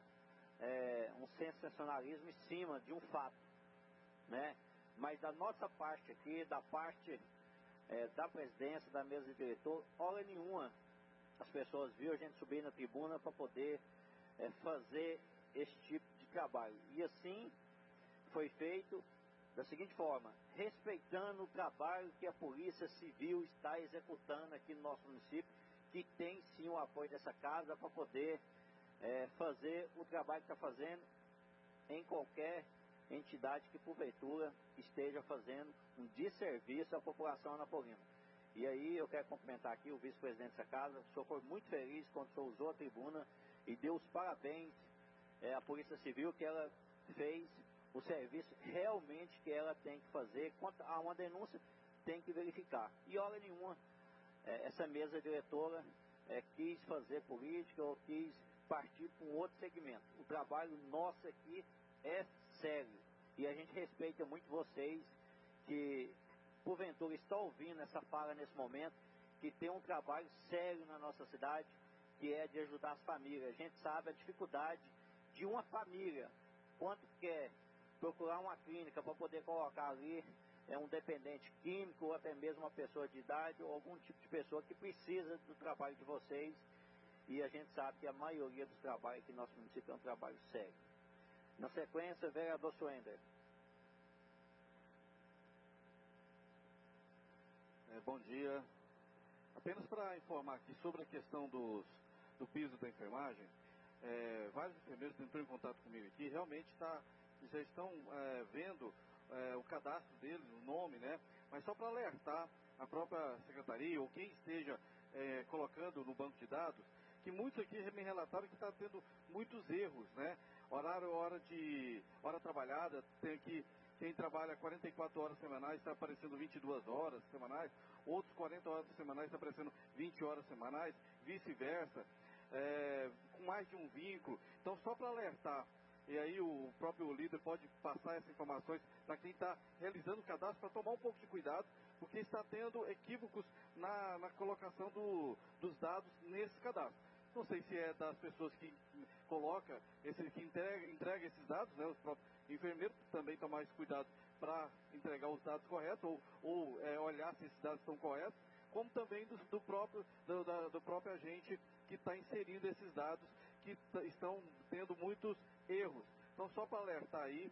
[SPEAKER 3] é, um sensacionalismo em cima de um fato, né? Mas da nossa parte aqui, da parte é, da presidência, da mesa de diretor, hora nenhuma as pessoas viram a gente subir na tribuna para poder é, fazer esse tipo de trabalho. E assim foi feito da seguinte forma, respeitando o trabalho que a Polícia Civil está executando aqui no nosso município, que tem sim o apoio dessa casa para poder é, fazer o trabalho que está fazendo em qualquer entidade que porventura esteja fazendo um desserviço à população anapolina. E aí eu quero cumprimentar aqui o vice-presidente dessa casa. O senhor foi muito feliz quando o senhor usou a tribuna e deu os parabéns é, à Polícia Civil, que ela fez o serviço realmente que ela tem que fazer. Quando há uma denúncia, tem que verificar. E hora nenhuma é, essa mesa diretora é, quis fazer política ou quis partir para um outro segmento. O trabalho nosso aqui é sério. E a gente respeita muito vocês que, porventura, estão ouvindo essa fala nesse momento, que tem um trabalho sério na nossa cidade, que é de ajudar as famílias. A gente sabe a dificuldade de uma família, quanto quer procurar uma clínica para poder colocar ali é um dependente químico, ou até mesmo uma pessoa de idade, ou algum tipo de pessoa que precisa do trabalho de vocês. E a gente sabe que a maioria dos trabalhos aqui no nosso município é um trabalho sério. Na sequência, vereador Schwender.
[SPEAKER 6] bom dia. Apenas para informar aqui sobre a questão dos, do piso da enfermagem, é, vários enfermeiros entraram em contato comigo aqui, realmente tá, já estão é, vendo é, o cadastro deles, o nome, né? Mas só para alertar a própria secretaria ou quem esteja é, colocando no banco de dados, que muitos aqui me relataram que está tendo muitos erros, né? Horário, hora de hora trabalhada, tem aqui quem trabalha quarenta e quatro horas semanais está aparecendo vinte e duas horas semanais, outros quarenta horas semanais está aparecendo vinte horas semanais, vice-versa, é, com mais de um vínculo. Então, só para alertar, e aí o próprio líder pode passar essas informações para quem está realizando o cadastro, para tomar um pouco de cuidado, porque está tendo equívocos na, na colocação do, dos dados nesse cadastro. Não sei se é das pessoas que colocam, esse, que entrega, entrega esses dados, né, os próprios enfermeiros também tomar esse cuidado para entregar os dados corretos, ou, ou é, olhar se esses dados estão corretos, como também do, do, próprio, do, da, do próprio agente que está inserindo esses dados, que estão tendo muitos erros. Então, só para alertar aí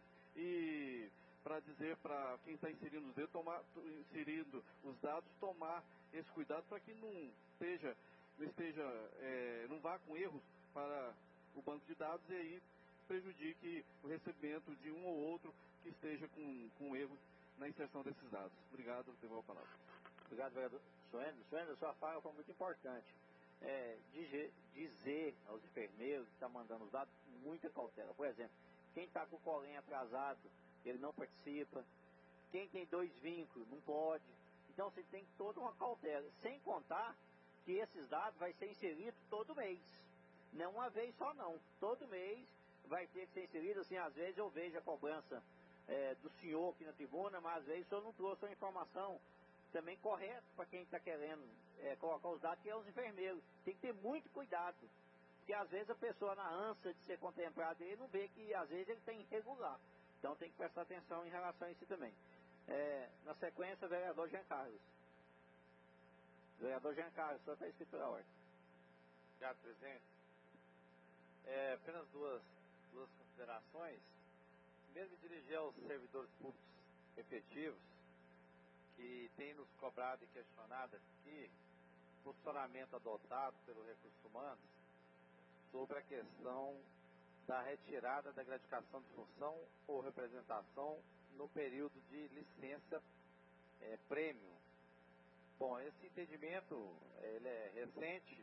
[SPEAKER 6] e para dizer para quem está inserindo os dados, tomar, inserindo os dados, tomar esse cuidado para que não esteja, não, esteja é, não vá com erros para o banco de dados e aí prejudique o recebimento de um ou outro que esteja com, com erros na inserção desses dados. Obrigado, devolvo a palavra.
[SPEAKER 3] Obrigado, vereador Suênio. Suênio, sua fala foi muito importante. É, dizer, dizer aos enfermeiros que estão mandando os dados, muita cautela. Por exemplo, quem está com o colinho atrasado, ele não participa. Quem tem dois vínculos, não pode. Então, você tem toda uma cautela. Sem contar que esses dados vai ser inserido todo mês. Não uma vez só, não. Todo mês vai ter que ser inserido. Assim, às vezes eu vejo a cobrança é, do senhor aqui na tribuna, mas às vezes o senhor não trouxe a informação também correta para quem está querendo é, colocar os dados, que é os enfermeiros. Tem que ter muito cuidado. Porque às vezes a pessoa, na ânsia de ser contemplada, ele não vê que às vezes ele tem irregular. Então tem que prestar atenção em relação a isso também. É, na sequência, o vereador Jean Carlos. Vereador Jean Carlos, só está escrito pela ordem.
[SPEAKER 12] Obrigado, presidente. É, apenas duas, duas considerações. Primeiro, me dirigir aos servidores públicos efetivos, que têm nos cobrado e questionado aqui o posicionamento adotado pelo Recursos Humanos sobre a questão da retirada da gratificação de função ou representação no período de licença é, prêmio. Bom, esse entendimento ele é recente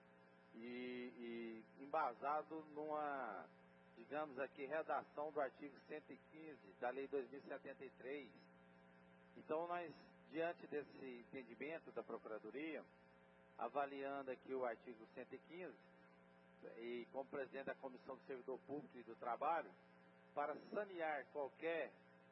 [SPEAKER 12] e, e embasado numa, digamos aqui, redação do artigo cento e quinze da Lei dois mil e setenta e três. Então, nós, diante desse entendimento da Procuradoria, avaliando aqui o artigo cento e quinze, e como presidente da Comissão do Servidor Público e do Trabalho, para sanear qualquer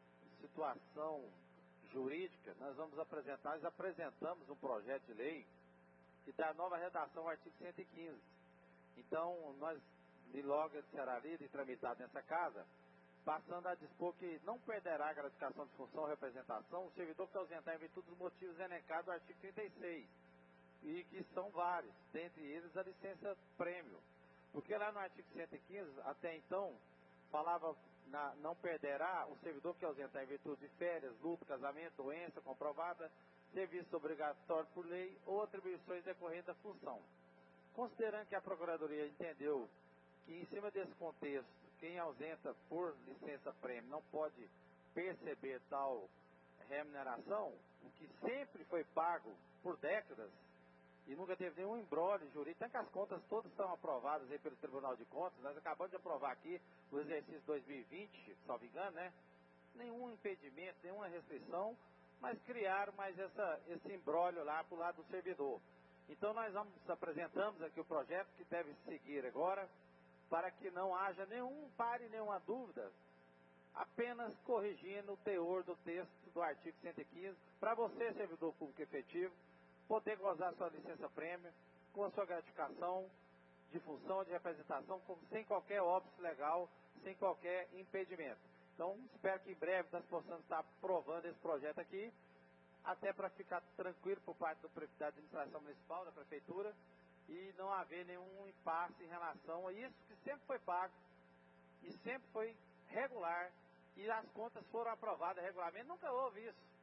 [SPEAKER 12] situação jurídica, nós vamos apresentar, nós apresentamos um projeto de lei que dá nova redação ao artigo cento e quinze. Então, nós, de logo ele será lido e tramitado nessa casa, passando a dispor que não perderá a gratificação de função ou representação o servidor que ausentar em virtude dos motivos elencados no artigo trinta e seis, e que são vários, dentre eles a licença prêmio. Porque lá no artigo cento e quinze, até então, falava na, não perderá o servidor que ausentar em virtude de férias, luto, casamento, doença comprovada, serviço obrigatório por lei ou atribuições decorrentes da função. Considerando que a Procuradoria entendeu que, em cima desse contexto, quem ausenta por licença prêmio não pode perceber tal remuneração, o que sempre foi pago por décadas, e nunca teve nenhum imbróglio jurídico, tanto que as contas todas estão aprovadas aí pelo Tribunal de Contas. Nós acabamos de aprovar aqui o exercício dois mil e vinte, se não me engano, né? Nenhum impedimento, nenhuma restrição, mas criaram mais essa, esse imbróglio lá para o lado do servidor. Então nós vamos, apresentamos aqui o projeto que deve seguir agora, para que não haja nenhum pare, nenhuma dúvida, apenas corrigindo o teor do texto do artigo cento e quinze, para você, servidor público efetivo, poder gozar sua licença prêmio com a sua gratificação de função, de representação, com, sem qualquer óbice legal, sem qualquer impedimento. Então, espero que em breve nós possamos estar aprovando esse projeto aqui, até para ficar tranquilo por parte do, da administração municipal, da prefeitura, e não haver nenhum impasse em relação a isso que sempre foi pago e sempre foi regular, e as contas foram aprovadas regularmente. Nunca houve isso.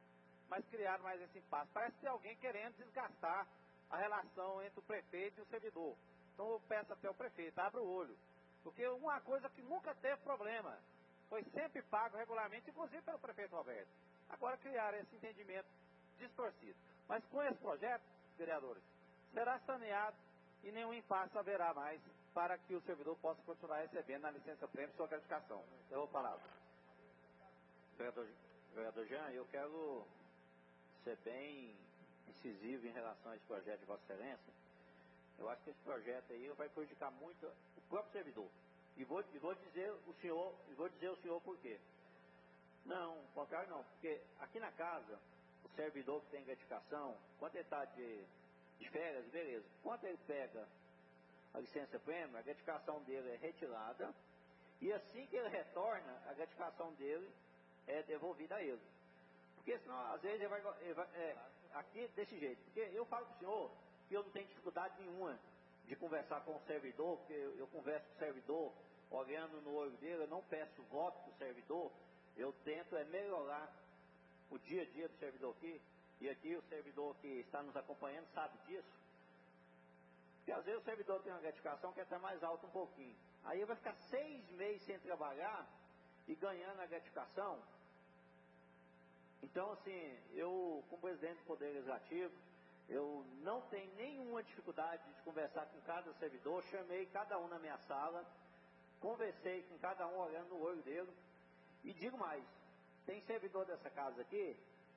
[SPEAKER 12] mas criaram mais esse impasse. Parece que tem alguém querendo desgastar a relação entre o prefeito e o servidor. Então eu peço até ao prefeito, abra o olho. Porque uma coisa que nunca teve problema, foi sempre pago regularmente, inclusive pelo prefeito Roberto. Agora criaram esse entendimento distorcido. Mas com esse projeto, vereadores, será saneado e nenhum impasse haverá mais para que o servidor possa continuar recebendo na licença prêmio sua gratificação. Eu vou falar.
[SPEAKER 13] Vereador, vereador Jean, eu quero ser bem incisivo em relação a esse projeto de Vossa Excelência. Eu acho que esse projeto aí vai prejudicar muito o próprio servidor. E vou, e vou dizer o senhor, e vou dizer o senhor por quê. Não, ao contrário não, porque aqui na casa, o servidor que tem gratificação, quando ele está de, de férias, beleza. Quando ele pega a licença prêmio, a gratificação dele é retirada, e assim que ele retorna, a gratificação dele é devolvida a ele. Porque senão, às vezes, ele vai, ele vai é, aqui desse jeito. Porque eu falo para o senhor que eu não tenho dificuldade nenhuma de conversar com o servidor, porque eu, eu converso com o servidor, olhando no olho dele, eu não peço voto para o servidor, eu tento é melhorar o dia a dia do servidor aqui, e aqui o servidor que está nos acompanhando sabe disso, porque às vezes o servidor tem uma gratificação que é até mais alta um pouquinho, aí ele vai ficar seis meses sem trabalhar e ganhando a gratificação. Então assim, eu como presidente do Poder Legislativo, eu não tenho nenhuma dificuldade de conversar com cada servidor, chamei cada um na minha sala, conversei com cada um olhando no olho dele, e digo mais, tem servidor dessa casa aqui,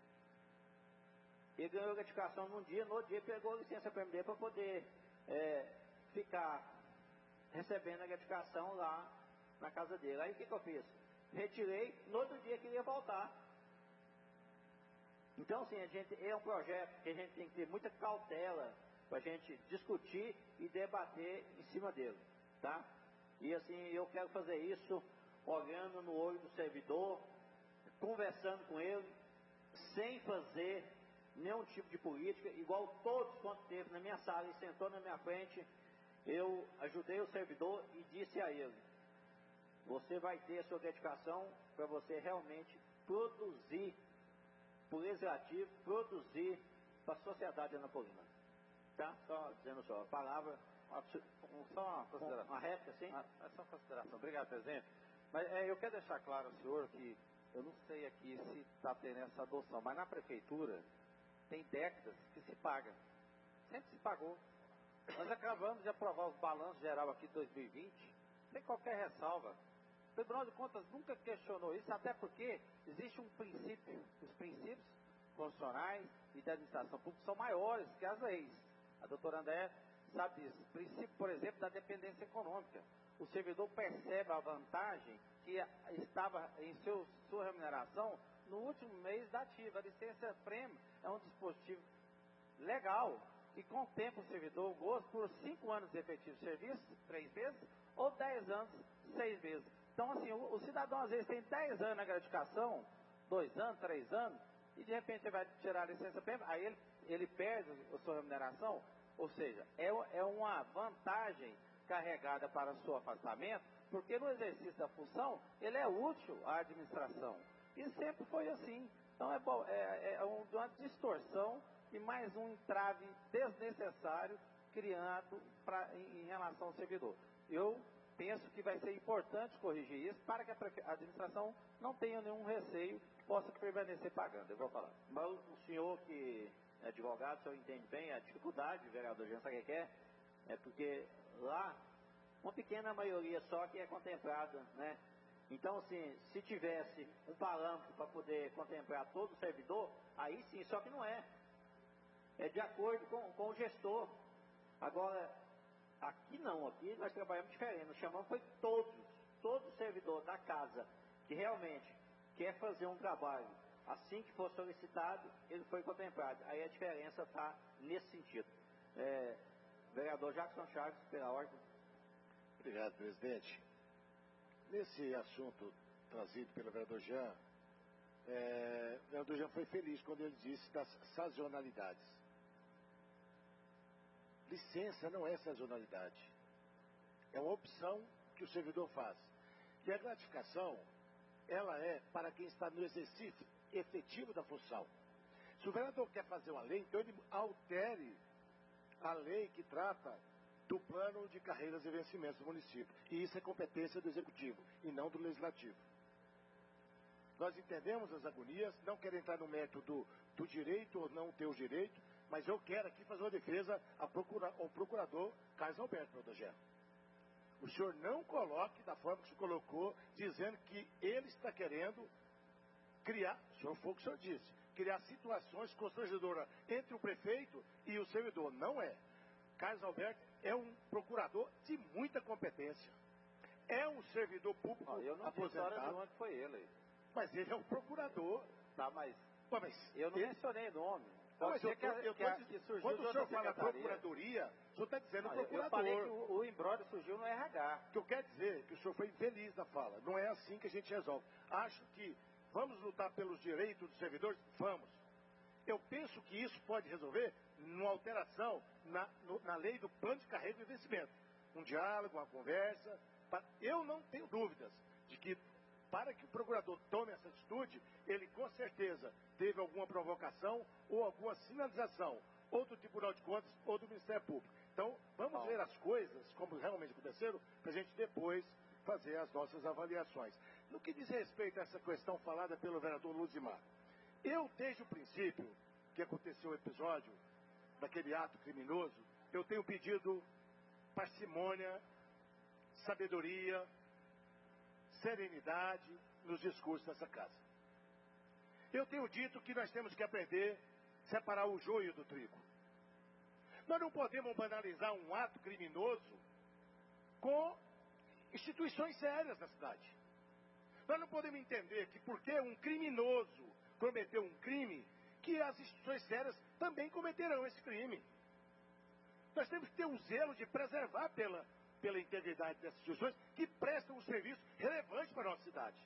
[SPEAKER 13] ele ganhou gratificação num dia, no outro dia pegou a licença P M D para poder é, ficar recebendo a gratificação lá na casa dele. Aí o que, que eu fiz? Retirei, no outro dia queria voltar. Então, assim, a gente, é um projeto que a gente tem que ter muita cautela para a gente discutir e debater em cima dele, tá? E assim, eu quero fazer isso olhando no olho do servidor, conversando com ele, sem fazer nenhum tipo de política, igual todos quanto teve na minha sala e sentou na minha frente, eu ajudei o servidor e disse a ele, você vai ter a sua dedicação para você realmente produzir para o legislativo, produzir para a sociedade anapolina. Tá? Só dizendo só, a palavra,
[SPEAKER 12] uma, só uma consideração.
[SPEAKER 13] Uma réplica, sim?
[SPEAKER 12] Uma, é só uma consideração. Obrigado, presidente. Mas é, eu quero deixar claro ao senhor que eu não sei aqui se está tendo essa adoção, mas na prefeitura tem décadas que se paga. Sempre se pagou. Nós acabamos de aprovar os balanços geral aqui de dois mil e vinte, sem qualquer ressalva. O Tribunal de Contas nunca questionou isso, até porque existe um princípio, os princípios constitucionais e da administração pública são maiores que as leis. A doutora André sabe disso. O princípio, por exemplo, da dependência econômica. O servidor percebe a vantagem que estava em seu, sua remuneração no último mês da ativa. A licença prêmio é um dispositivo legal que contempla o servidor o gozo por cinco anos de efetivo serviço, três vezes, ou dez anos, seis vezes. Então, assim, o, o cidadão às vezes tem dez anos na gratificação, dois anos, três anos, e de repente ele vai tirar a licença prêmio, aí ele, ele perde a sua remuneração, ou seja, é, é uma vantagem carregada para o seu afastamento, porque no exercício da função, ele é útil à administração. E sempre foi assim. Então, é, é, é uma distorção e mais um entrave desnecessário criado pra, em, em relação ao servidor. Eu penso que vai ser importante corrigir isso para que a, a administração não tenha nenhum receio, possa permanecer pagando. Eu vou falar.
[SPEAKER 13] Mas o senhor que é advogado, o senhor entende bem a dificuldade, vereador Jean, sabe o que é? É porque lá, uma pequena maioria só que é contemplada, né? Então, assim, se tivesse um parâmetro para poder contemplar todo o servidor, aí sim, só que não é. É de acordo com, com o gestor. Agora, aqui não, aqui nós trabalhamos diferente. Nós chamamos foi todos, todo servidor da casa que realmente quer fazer um trabalho, assim que for solicitado, ele foi contemplado. Aí a diferença está nesse sentido. É, vereador Jackson Chaves, pela ordem.
[SPEAKER 14] Obrigado, presidente. Nesse assunto trazido pelo vereador Jean, é, o vereador Jean foi feliz quando ele disse das sazonalidades. Licença não é sazonalidade. É uma opção que o servidor faz. E a gratificação, ela é para quem está no exercício efetivo da função. Se o vereador quer fazer uma lei, então ele altere a lei que trata do plano de carreiras e vencimentos do município. E isso é competência do Executivo e não do Legislativo. Nós entendemos as agonias, não quero entrar no mérito do, do direito ou não ter o direito, mas eu quero aqui fazer uma defesa ao, procura, ao procurador Carlos Alberto Rodogé. O senhor não coloque da forma que o senhor colocou, dizendo que ele está querendo criar, o senhor foi o que o senhor disse, criar situações constrangedoras entre o prefeito e o servidor. Não é. Carlos Alberto é um procurador de muita competência. É um servidor público
[SPEAKER 12] não, eu não
[SPEAKER 14] aposentado.
[SPEAKER 12] Onde foi ele.
[SPEAKER 14] Mas ele é um procurador.
[SPEAKER 12] Tá, mas,
[SPEAKER 14] Pô, mas
[SPEAKER 12] eu não
[SPEAKER 14] ele...
[SPEAKER 12] mencionei nome.
[SPEAKER 14] Não, mas eu,
[SPEAKER 12] que,
[SPEAKER 14] eu, eu
[SPEAKER 12] que,
[SPEAKER 14] tô,
[SPEAKER 12] que surgiu
[SPEAKER 14] quando o senhor fala
[SPEAKER 12] secretaria.
[SPEAKER 14] procuradoria, o senhor está dizendo
[SPEAKER 12] não,
[SPEAKER 14] procurador.
[SPEAKER 12] Eu falei que o, o embrólio surgiu no R H.
[SPEAKER 14] O que eu quero dizer é que o senhor foi infeliz na fala. Não é assim que a gente resolve. Acho que vamos lutar pelos direitos dos servidores? Vamos. Eu penso que isso pode resolver numa alteração na, no, na lei do plano de carreira e investimento. Um diálogo, uma conversa. Para... Eu não tenho dúvidas de que, para que o procurador tome essa atitude, ele com certeza teve alguma provocação ou alguma sinalização, ou do Tribunal de Contas ou do Ministério Público. Então, vamos Bom. ver as coisas como realmente aconteceram, para a gente depois fazer as nossas avaliações. No que diz respeito a essa questão falada pelo vereador Luzimar, eu, desde o princípio que aconteceu o episódio daquele ato criminoso, eu tenho pedido parcimônia, sabedoria, serenidade nos discursos dessa casa. Eu tenho dito que nós temos que aprender a separar o joio do trigo. Nós não podemos banalizar um ato criminoso com instituições sérias na cidade. Nós não podemos entender que porque um criminoso cometeu um crime, que as instituições sérias também cometerão esse crime. Nós temos que ter um zelo de preservar pela, pela integridade dessas instituições que prestam um serviço relevante para a nossa cidade.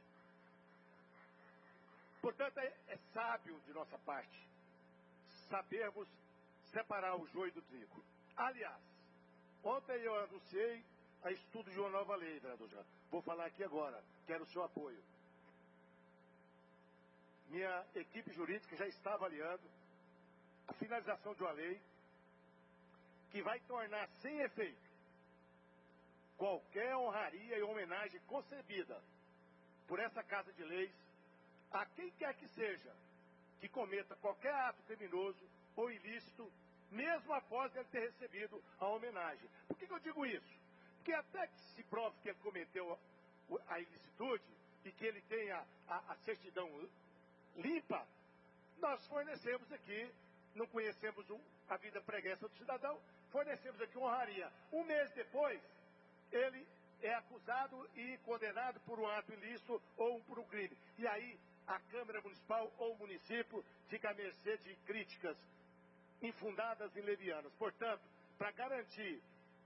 [SPEAKER 14] Portanto, é, é sábio de nossa parte sabermos separar o joio do trigo. Aliás, ontem eu anunciei a estudo de uma nova lei, vereador Jean. Vou falar aqui agora, quero o seu apoio. Minha equipe jurídica já está avaliando a finalização de uma lei que vai tornar sem efeito qualquer honraria e homenagem concebida por essa Casa de Leis a quem quer que seja que cometa qualquer ato criminoso ou ilícito, mesmo após ele ter recebido a homenagem. Por que, que eu digo isso? Porque até que se prove que ele cometeu a ilicitude e que ele tenha a, a certidão limpa, nós fornecemos aqui, não conhecemos um, a vida pregressa do cidadão, fornecemos aqui honraria. Um mês depois, ele é acusado e condenado por um ato ilícito ou por um crime. E aí, a Câmara Municipal ou o município fica à mercê de críticas infundadas e levianas. Portanto, para garantir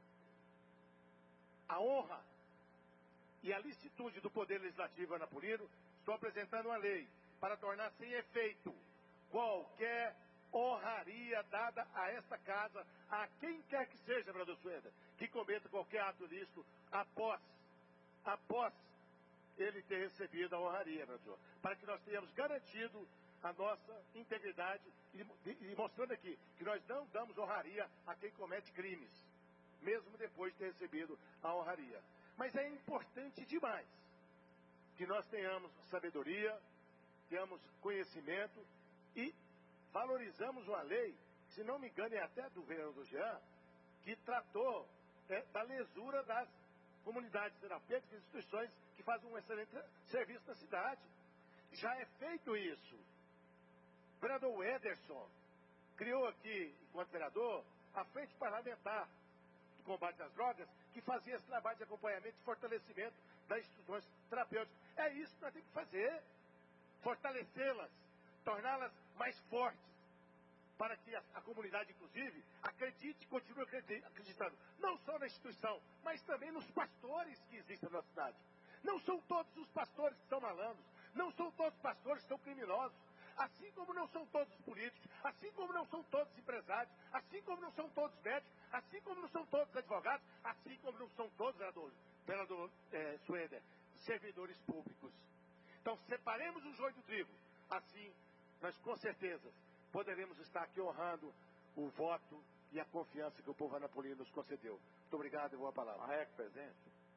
[SPEAKER 14] a honra e a licitude do Poder Legislativo anapolino, estou apresentando uma lei para tornar sem efeito qualquer honraria dada a esta casa, a quem quer que seja, vereador Sueda, que cometa qualquer ato ilícito após, após ele ter recebido a honraria, vereador, para que nós tenhamos garantido a nossa integridade e, e, e mostrando aqui que nós não damos honraria a quem comete crimes, mesmo depois de ter recebido a honraria. Mas é importante demais que nós tenhamos sabedoria, tenhamos conhecimento e valorizamos uma lei, se não me engano é até do vereador Jean, que tratou é, da lesura das comunidades terapêuticas e instituições que fazem um excelente serviço na cidade. Já é feito isso. O vereador Ederson criou aqui, enquanto vereador, a frente parlamentar do combate às drogas, que fazia esse trabalho de acompanhamento e fortalecimento das instituições terapêuticas. É isso que nós temos que fazer. Fortalecê-las, torná-las mais fortes, para que a, a comunidade, inclusive, acredite e continue acreditando, não só na instituição, mas também nos pastores que existem na cidade. Não são todos os pastores que são malandros, não são todos os pastores que são criminosos, assim como não são todos os políticos, assim como não são todos os empresários, assim como não são todos os médicos, assim como não são todos os advogados, assim como não são todos, vereador, vereador é, Sueder, servidores públicos. Então, separemos o joio do trigo. Assim, nós com certeza poderemos estar aqui honrando o voto e a confiança que o povo anapolino nos concedeu. Muito obrigado e boa palavra.
[SPEAKER 12] Marreco, presente.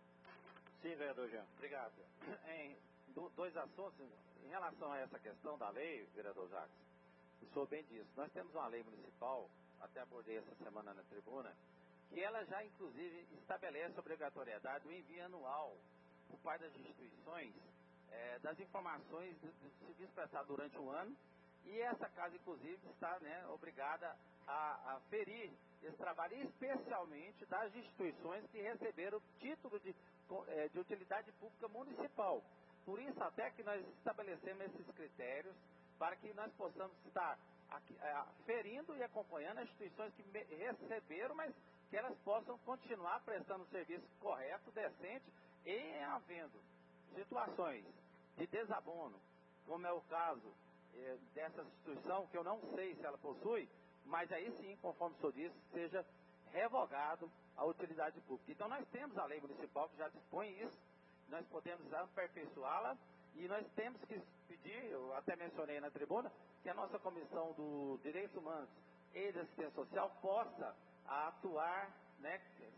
[SPEAKER 12] Sim, vereador Jean. Obrigado. Em do, dois assuntos, em relação a essa questão da lei, vereador Jacques, o senhor bem disse, nós temos uma lei municipal, até abordei essa semana na tribuna, que ela já, inclusive, estabelece a obrigatoriedade do envio anual por parte das instituições é, das informações do, do serviço prestado durante o ano, e essa casa, inclusive, está né, obrigada a, a ferir esse trabalho, especialmente das instituições que receberam o título de, de utilidade pública municipal. Por isso até que nós estabelecemos esses critérios para que nós possamos estar aqui, é, ferindo e acompanhando as instituições que me, receberam, mas que elas possam continuar prestando um serviço correto, decente, e havendo situações de desabono, como é o caso é, dessa instituição, que eu não sei se ela possui, mas aí sim, conforme o senhor disse, seja revogado a utilidade pública. Então nós temos a lei municipal que já dispõe isso, nós podemos aperfeiçoá-la e nós temos que pedir, eu até mencionei na tribuna, que a nossa Comissão dos Direitos Humanos e de Assistência Social possa atuar né,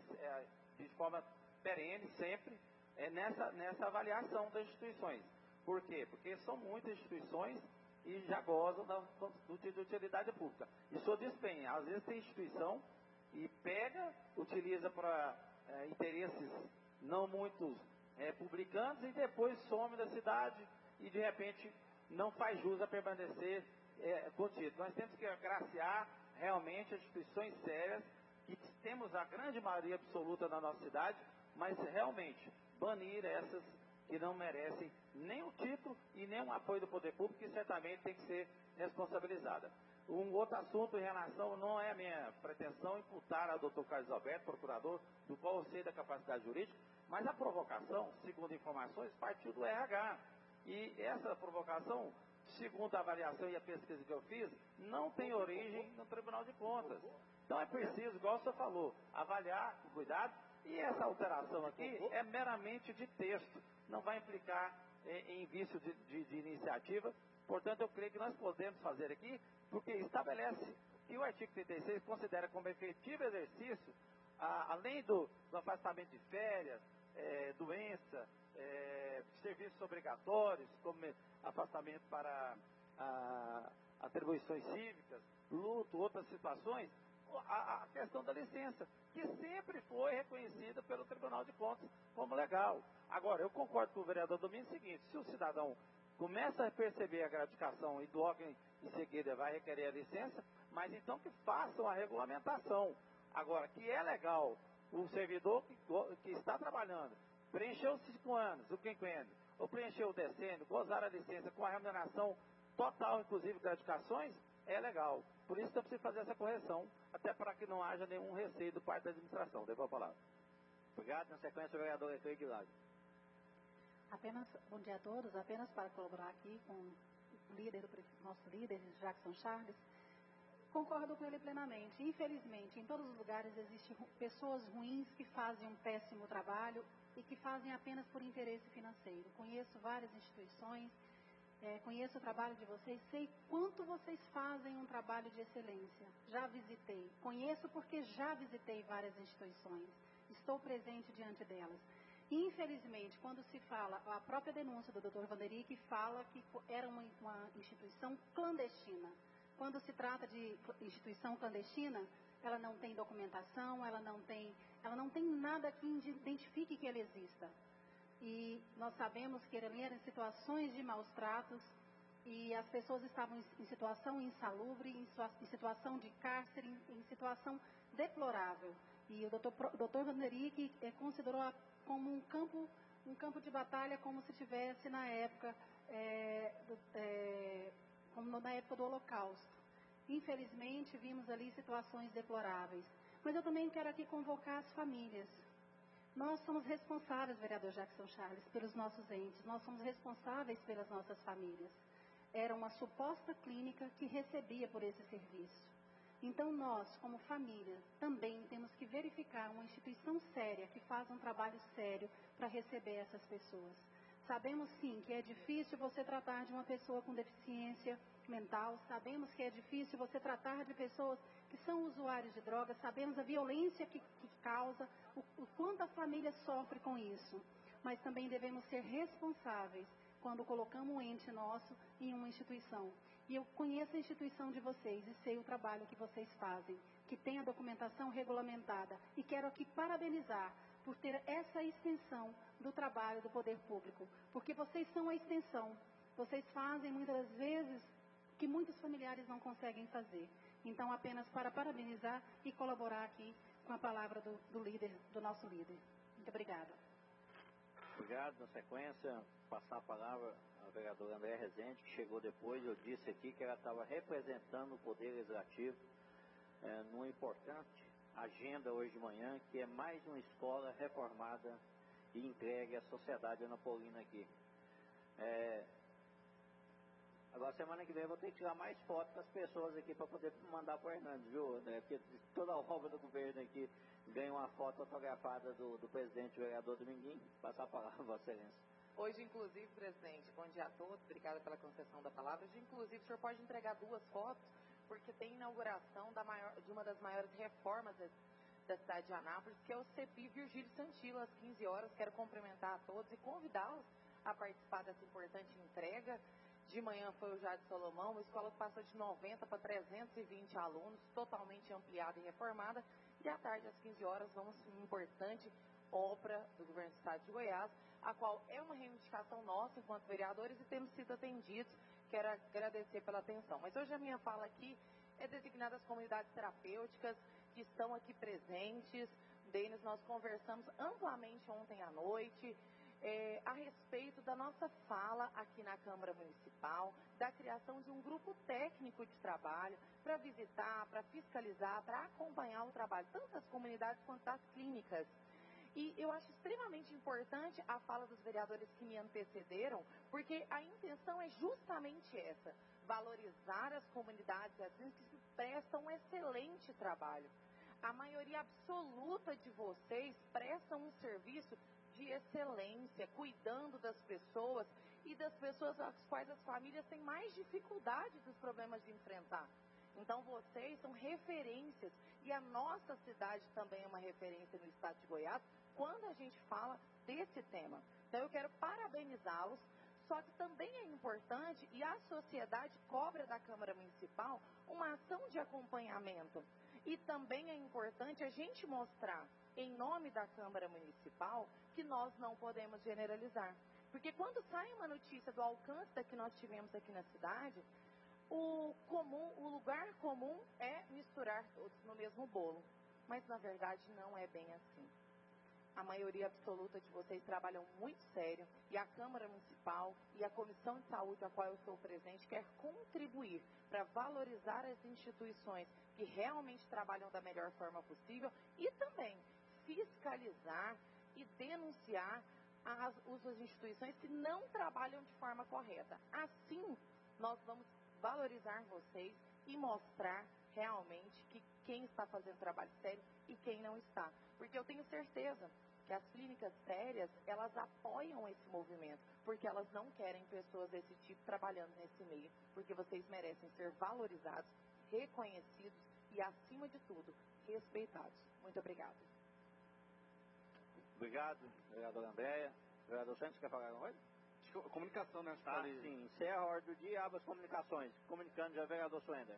[SPEAKER 12] de forma perene sempre é, nessa, nessa avaliação das instituições. Por quê? Porque são muitas instituições e já gozam da, do de utilidade pública. E o senhor diz bem, às vezes tem instituição e pega, utiliza para é, interesses não muito é, publicanos e depois some da cidade e de repente não faz jus a permanecer é, contido. Nós temos que agraciar realmente as instituições sérias, que temos a grande maioria absoluta na nossa cidade, mas realmente banir essas que não merecem nem o título e nem o apoio do poder público, que certamente tem que ser responsabilizada. Um outro assunto em relação, não é a minha pretensão imputar ao doutor Carlos Alberto, procurador, do qual eu sei da capacidade jurídica, mas a provocação, segundo informações, partiu do R H. E essa provocação, segundo a avaliação e a pesquisa que eu fiz, não tem origem no Tribunal de Contas. Então é preciso, igual o senhor falou, avaliar com cuidado, e essa alteração aqui é meramente de texto, não vai implicar em, em vício de, de, de iniciativa. Portanto, eu creio que nós podemos fazer aqui, porque estabelece que o artigo trinta e seis considera como efetivo exercício, a, além do, do afastamento de férias, é, doença, é, serviços obrigatórios, como afastamento para a, atribuições cívicas, luto, outras situações, a, a questão da licença, que sempre foi reconhecida pelo Tribunal de Contas como legal. Agora, eu concordo com o vereador Domingos o seguinte, se o cidadão começa a perceber a gratificação e logo em, em seguida vai requerer a licença, mas então que façam a regulamentação. Agora, que é legal o servidor que, que está trabalhando, preencheu os cinco anos, o quinquênio, ou preencheu o decênio, gozar a licença com a remuneração total, inclusive gratificações, é legal. Por isso que eu preciso fazer essa correção, até para que não haja nenhum receio do parte da administração. Devo a palavra.
[SPEAKER 13] Obrigado. Na sequência, o vereador Heitor Aguilar.
[SPEAKER 15] Apenas, bom dia a todos, apenas para colaborar aqui com o líder, o nosso líder, Jackson Charles, concordo com ele plenamente. Infelizmente, em todos os lugares existem pessoas ruins que fazem um péssimo trabalho e que fazem apenas por interesse financeiro. Conheço várias instituições, é, conheço o trabalho de vocês, sei quanto vocês fazem um trabalho de excelência. Já visitei, conheço porque já visitei várias instituições, estou presente diante delas. Infelizmente, quando se fala, a própria denúncia do doutor Vanderick fala que era uma, uma instituição clandestina. Quando se trata de instituição clandestina, ela não tem documentação, ela não tem, ela não tem nada que identifique que ela exista. E nós sabemos que ali eram situações de maus tratos e as pessoas estavam em situação insalubre, em, em situação de cárcere, em, em situação deplorável. E o doutor, doutor Vanderick eh, considerou a como um campo, um campo de batalha, como se tivesse na época, é, do, é, como na época do Holocausto. Infelizmente, vimos ali situações deploráveis. Mas eu também quero aqui convocar as famílias. Nós somos responsáveis, vereador Jackson Charles, pelos nossos entes. Nós somos responsáveis pelas nossas famílias. Era uma suposta clínica que recebia por esse serviço. Então, nós, como família, também temos que verificar uma instituição séria que faz um trabalho sério para receber essas pessoas. Sabemos sim que é difícil você tratar de uma pessoa com deficiência mental, sabemos que é difícil você tratar de pessoas que são usuários de drogas, sabemos a violência que, que causa, o, o quanto a família sofre com isso, mas também devemos ser responsáveis quando colocamos um ente nosso em uma instituição. E eu conheço a instituição de vocês e sei o trabalho que vocês fazem, que tem a documentação regulamentada, e quero aqui parabenizar por ter essa extensão do trabalho do poder público, porque vocês são a extensão, vocês fazem muitas vezes que muitos familiares não conseguem fazer. Então, apenas para parabenizar e colaborar aqui com a palavra do, do líder, do nosso líder. Muito obrigada.
[SPEAKER 13] Obrigado. Na sequência, passar a palavra ao vereador André Rezende, que chegou depois. Eu disse aqui que ela estava representando o Poder Legislativo é, numa importante agenda hoje de manhã, que é mais uma escola reformada e entregue à sociedade anapolina aqui. É, agora, semana que vem, eu vou ter que tirar mais fotos das pessoas aqui para poder mandar para o Hernandes, viu? Né? Porque toda a obra do governo aqui ganha uma foto autografada do, do presidente, o vereador Dominguinho. Passar a palavra, Vossa Excelência.
[SPEAKER 16] Hoje, inclusive, presidente, bom dia a todos, obrigada pela concessão da palavra. Hoje, inclusive, o senhor pode entregar duas fotos, porque tem inauguração da maior, de uma das maiores reformas da, da cidade de Anápolis, que é o CEPI Virgílio Santila, às quinze horas. Quero cumprimentar a todos e convidá-los a participar dessa importante entrega. De manhã foi o Jade Solomão, uma escola que passou de noventa para trezentos e vinte alunos, totalmente ampliada e reformada. E à tarde, às quinze horas, vamos uma importante obra do governo do estado de Goiás, a qual é uma reivindicação nossa enquanto vereadores e temos sido atendidos. Quero agradecer pela atenção. Mas hoje a minha fala aqui é designada às comunidades terapêuticas que estão aqui presentes. Deles nós conversamos amplamente ontem à noite. É, a respeito da nossa fala aqui na Câmara Municipal, da criação de um grupo técnico de trabalho para visitar, para fiscalizar, para acompanhar o trabalho, tanto das comunidades quanto das clínicas. E eu acho extremamente importante a fala dos vereadores que me antecederam, porque a intenção é justamente essa, valorizar as comunidades e as clínicas que prestam um excelente trabalho. A maioria absoluta de vocês prestam um serviço de excelência, cuidando das pessoas e das pessoas às quais as famílias têm mais dificuldade dos problemas de enfrentar. Então vocês são referências e a nossa cidade também é uma referência no estado de Goiás quando a gente fala desse tema. Então eu quero parabenizá-los, só que também é importante e a sociedade cobra da Câmara Municipal uma ação de acompanhamento. E também é importante a gente mostrar, em nome da Câmara Municipal, que nós não podemos generalizar. Porque quando sai uma notícia do alcance da que nós tivemos aqui na cidade, o comum, o lugar comum é misturar todos no mesmo bolo. Mas, na verdade, não é bem assim. A maioria absoluta de vocês trabalham muito sério e a Câmara Municipal e a Comissão de Saúde, a qual eu sou presente, quer contribuir para valorizar as instituições que realmente trabalham da melhor forma possível e também fiscalizar e denunciar as, as instituições que não trabalham de forma correta. Assim, nós vamos valorizar vocês e mostrar realmente que quem está fazendo trabalho sério e quem não está. Porque eu tenho certeza que as clínicas sérias, elas apoiam esse movimento, porque elas não querem pessoas desse tipo trabalhando nesse meio, porque vocês merecem ser valorizados, reconhecidos e, acima de tudo, respeitados. Muito obrigada.
[SPEAKER 13] Obrigado, vereadora Andréia. Vereador Santos, quer falar alguma coisa?
[SPEAKER 6] Comunicação, né?
[SPEAKER 13] Tá, ali... sim. Encerra a ordem do dia e abre as comunicações. Comunicando já, vereador Suender.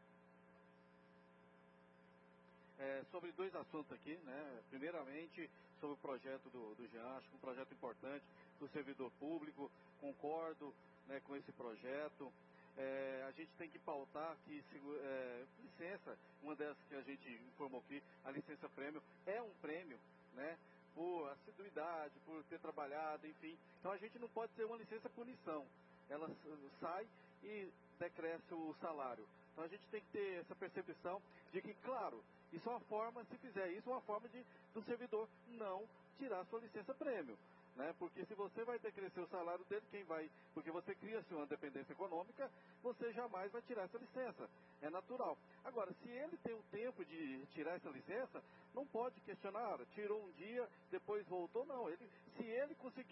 [SPEAKER 6] É, sobre dois assuntos aqui, né? Primeiramente, sobre o projeto do, do Jean, acho que um projeto importante do servidor público, concordo, né, com esse projeto. É, a gente tem que pautar que é, licença, uma dessas que a gente informou aqui, a licença prêmio, é um prêmio, né? Por assiduidade, por ter trabalhado, enfim. Então a gente não pode ser uma licença punição. Ela sai e decresce o salário. Então a gente tem que ter essa percepção de que, claro, isso é uma forma, se fizer isso, é uma forma de do servidor não tirar sua licença prêmio. Né? Porque se você vai decrescer o salário dele, quem vai, porque você cria-se uma dependência econômica, você jamais vai tirar essa licença. É natural. Agora, se ele tem o tempo de tirar essa licença, não pode questionar, tirou um dia, depois voltou, não. Ele, se ele conseguiu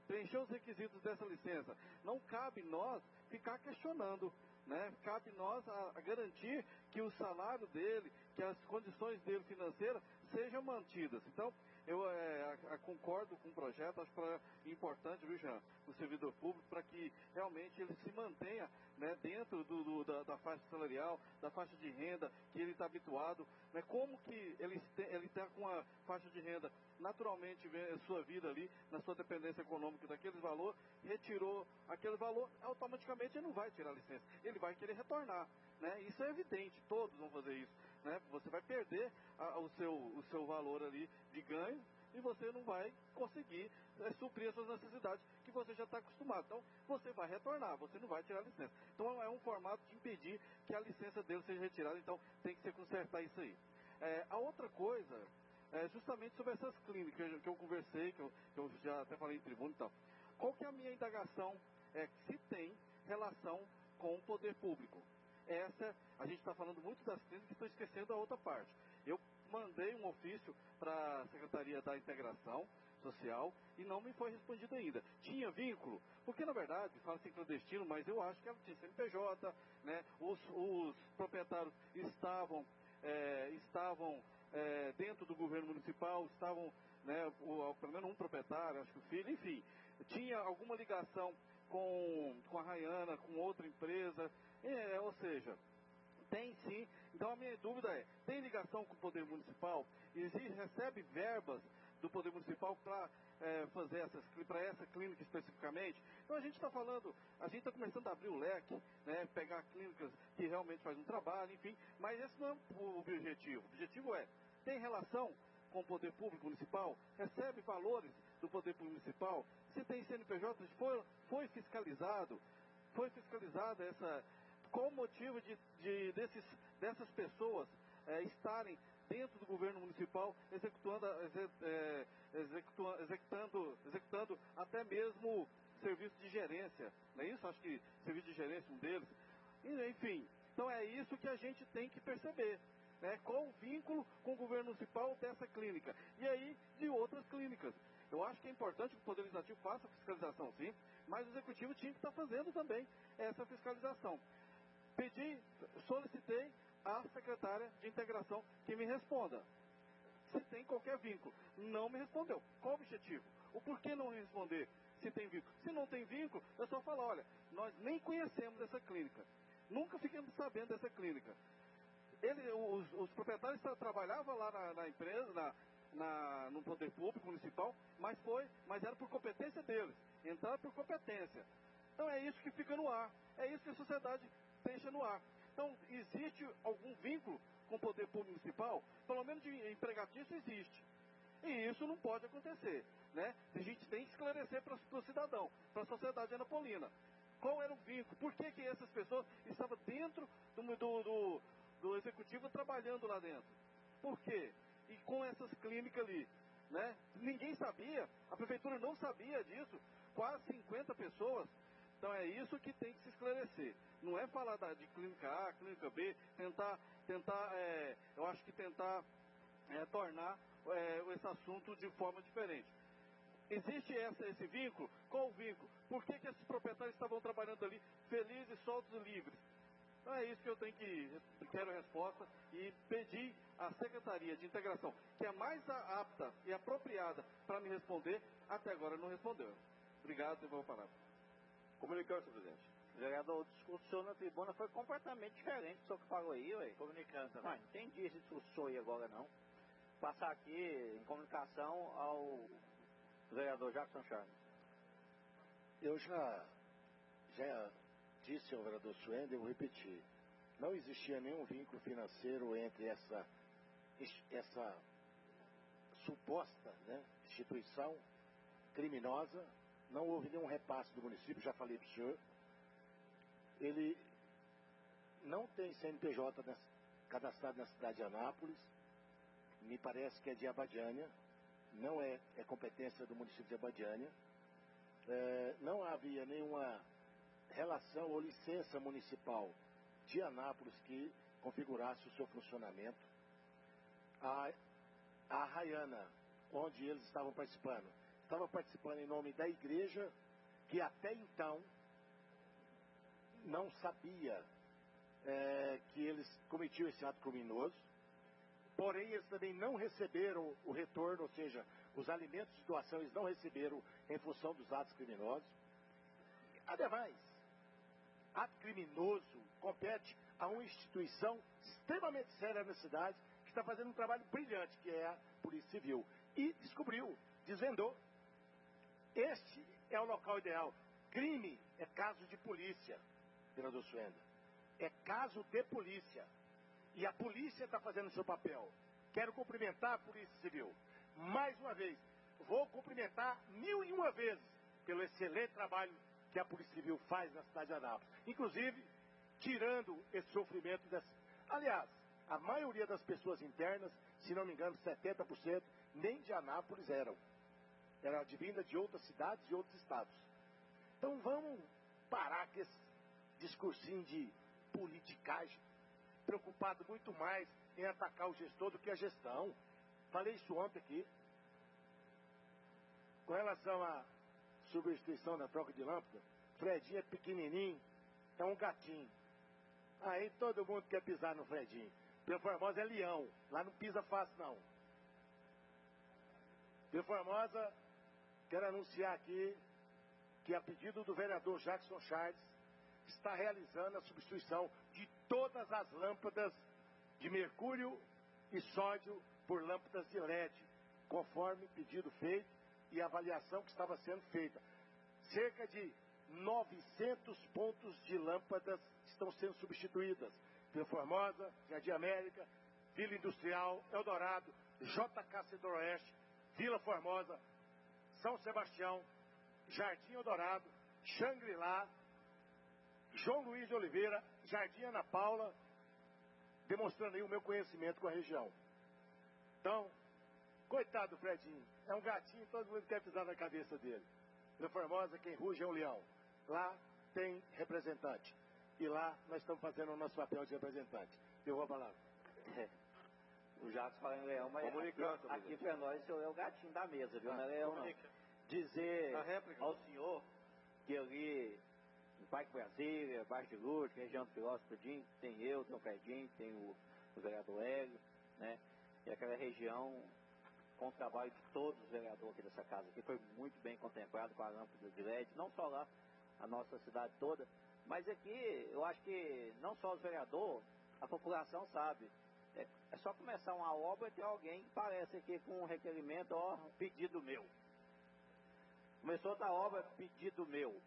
[SPEAKER 6] preencheu os requisitos dessa licença. Não cabe nós ficar questionando, né? Cabe nós a, a garantir que o salário dele, que as condições dele financeiras sejam mantidas. Então, eu é, a, a concordo com o projeto, acho que é importante, viu, Jean, o servidor público, para que realmente ele se mantenha, né, dentro do, do, da, da faixa salarial, da faixa de renda que ele está habituado, né, como que ele está com a faixa de renda, naturalmente vê a sua vida ali, na sua dependência econômica daquele valor, retirou aquele valor, automaticamente ele não vai tirar a licença, ele vai querer retornar. Né? Isso é evidente, todos vão fazer isso. Né? Você vai perder a, o, seu, o seu valor ali de ganho e você não vai conseguir é, suprir as suas necessidades que você já está acostumado. Então, você vai retornar, você não vai tirar a licença. Então, é um formato de impedir que a licença dele seja retirada, então tem que se consertar isso aí. É, a outra coisa é justamente sobre essas clínicas que eu conversei, que eu, que eu já até falei em tribuna e tal. Qual que é a minha indagação? É se tem relação com o poder público. Essa, a gente está falando muito das clínicas e estou esquecendo a outra parte. Eu mandei um ofício para a Secretaria da Integração Social e não me foi respondido ainda. Tinha vínculo? Porque, na verdade, fala-se em clandestino, mas eu acho que ela tinha C N P J, né? Os, os proprietários estavam, é, estavam é, dentro do governo municipal, estavam, né, o, pelo menos um proprietário, acho que o filho, enfim, tinha alguma ligação com, com a Rayana, com outra empresa, é, ou seja, tem sim. Então a minha dúvida é, tem ligação com o poder municipal? Existe, recebe verbas do poder municipal para é, fazer essas, para essa clínica especificamente? Então a gente está falando, a gente está começando a abrir o leque, né, pegar clínicas que realmente fazem um trabalho, enfim, mas esse não é o objetivo. O objetivo é, tem relação com o poder público municipal? Recebe valores do poder público municipal? Se tem C N P J, foi, foi fiscalizado? Foi fiscalizada essa... Qual o motivo de, de desses, dessas pessoas é, estarem dentro do governo municipal executando, é, executando, executando, executando até mesmo serviço de gerência? Não é isso? Acho que serviço de gerência é um deles. E, enfim, então é isso que a gente tem que perceber. Né? Qual o vínculo com o governo municipal dessa clínica? E aí, de outras clínicas. Eu acho que é importante que o Poder Legislativo faça a fiscalização, sim, mas o Executivo tinha que estar fazendo também essa fiscalização. Pedi, solicitei à secretária de integração que me responda se tem qualquer vínculo. Não me respondeu. Qual o objetivo? O porquê não responder se tem vínculo? Se não tem vínculo, eu só falo, olha, nós nem conhecemos essa clínica. Nunca ficamos sabendo dessa clínica. Ele, os, os proprietários trabalhavam lá na, na empresa, na, na, no poder público municipal, mas foi, mas era por competência deles. Entraram por competência. Então é isso que fica no ar. É isso que a sociedade deixa no ar. Então, existe algum vínculo com o poder público municipal? Pelo menos de empregatício existe. E isso não pode acontecer. Né? A gente tem que esclarecer para o cidadão, para a sociedade anapolina. Qual era o vínculo? Por que, que essas pessoas estavam dentro do, do, do, do executivo trabalhando lá dentro? Por quê? E com essas clínicas ali. Né? Ninguém sabia, a prefeitura não sabia disso. Quase cinquenta pessoas. Então é isso que tem que se esclarecer. Não é falar da, de clínica A, clínica B, tentar, tentar é, eu acho que tentar é, tornar é, esse assunto de forma diferente. Existe essa, esse vínculo? Qual o vínculo? Por que, que esses proprietários estavam trabalhando ali felizes, soltos e livres? Então é isso que eu tenho que, quero a resposta e pedir à Secretaria de Integração, que é mais apta e apropriada para me responder, até agora não respondeu. Obrigado e vou parar.
[SPEAKER 13] Comunicando, senhor presidente. Vereador, o discurso do senhor na tribuna foi completamente diferente do senhor que falou aí, ué. Comunicando também. Não, não entendi esse discurso aí agora, não. Passar aqui em comunicação ao vereador Jackson Charles.
[SPEAKER 17] Eu já, já disse ao vereador Suenda, eu vou repetir. Não existia nenhum vínculo financeiro entre essa, essa suposta, né, instituição criminosa. Não houve nenhum repasse do município, já falei para o senhor. Ele não tem C N P J cadastrado na cidade de Anápolis. Me parece que é de Abadiânia. Não é, é competência do município de Abadiânia. É, não havia nenhuma relação ou licença municipal de Anápolis que configurasse o seu funcionamento. A, a Rayana, onde eles estavam participando, estava participando em nome da igreja, que até então não sabia é, que eles cometiam esse ato criminoso. Porém, eles também não receberam o retorno, ou seja, os alimentos de doação eles não receberam em função dos atos criminosos. Ademais, ato criminoso compete a uma instituição extremamente séria na cidade, que está fazendo um trabalho brilhante, que é a Polícia Civil. E descobriu, desvendou. Este é o local ideal. Crime é caso de polícia, vereador Suenda. É caso de polícia. E a polícia está fazendo o seu papel. Quero cumprimentar a Polícia Civil. Mais uma vez, vou cumprimentar mil e uma vezes pelo excelente trabalho que a Polícia Civil faz na cidade de Anápolis. Inclusive, tirando esse sofrimento dessa... Aliás, a maioria das pessoas internas, se não me engano, setenta por cento, nem de Anápolis eram. Era advinda de outras cidades e outros estados. Então vamos parar com esse discursinho de politicagem, preocupado muito mais em atacar o gestor do que a gestão. Falei isso ontem aqui. Com relação à substituição da troca de lâmpada, Fredinho é pequenininho, é um gatinho. Aí todo mundo quer pisar no Fredinho. Vila Formosa é leão, lá não pisa fácil não. Vila Formosa, quero anunciar aqui que a pedido do vereador Jackson Charles, está realizando a substituição de todas as lâmpadas de mercúrio e sódio por lâmpadas de L E D, conforme pedido feito e avaliação que estava sendo feita. Cerca de novecentos pontos de lâmpadas estão sendo substituídas. Vila Formosa, Jardim América, Vila Industrial, Eldorado, J K Centro-Oeste, Vila Formosa, São Sebastião, Jardim Eldorado, Xangri-Lá, João Luiz de Oliveira, Jardim Ana Paula, demonstrando aí o meu conhecimento com a região. Então, coitado do Fredinho, é um gatinho, todo mundo quer pisar na cabeça dele. Vila Formosa, quem ruge é um leão. Lá tem representante. E lá nós estamos fazendo o nosso papel de representante. Eu vou a palavra.
[SPEAKER 13] É. O Jacques fala em leão, mas aqui, aqui para nós o senhor é o gatinho da mesa, viu? Ah, não é leão, não. Dizer ao senhor que ali em Parque Brasília, Baixo de Lourdes, região do Filósofo Pudim, tem eu, tem o Fredinho, tem o, o vereador Hélio, né? E aquela região, com o trabalho de todos os vereadores aqui dessa casa, que foi muito bem contemplado com a lâmpada de L E D, não só lá, a nossa cidade toda, mas aqui, eu acho que não só os vereadores, a população sabe. É, é só começar uma obra e ter alguém que aparece aqui com um requerimento, ó, pedido meu. Começou a obra, pedido meu.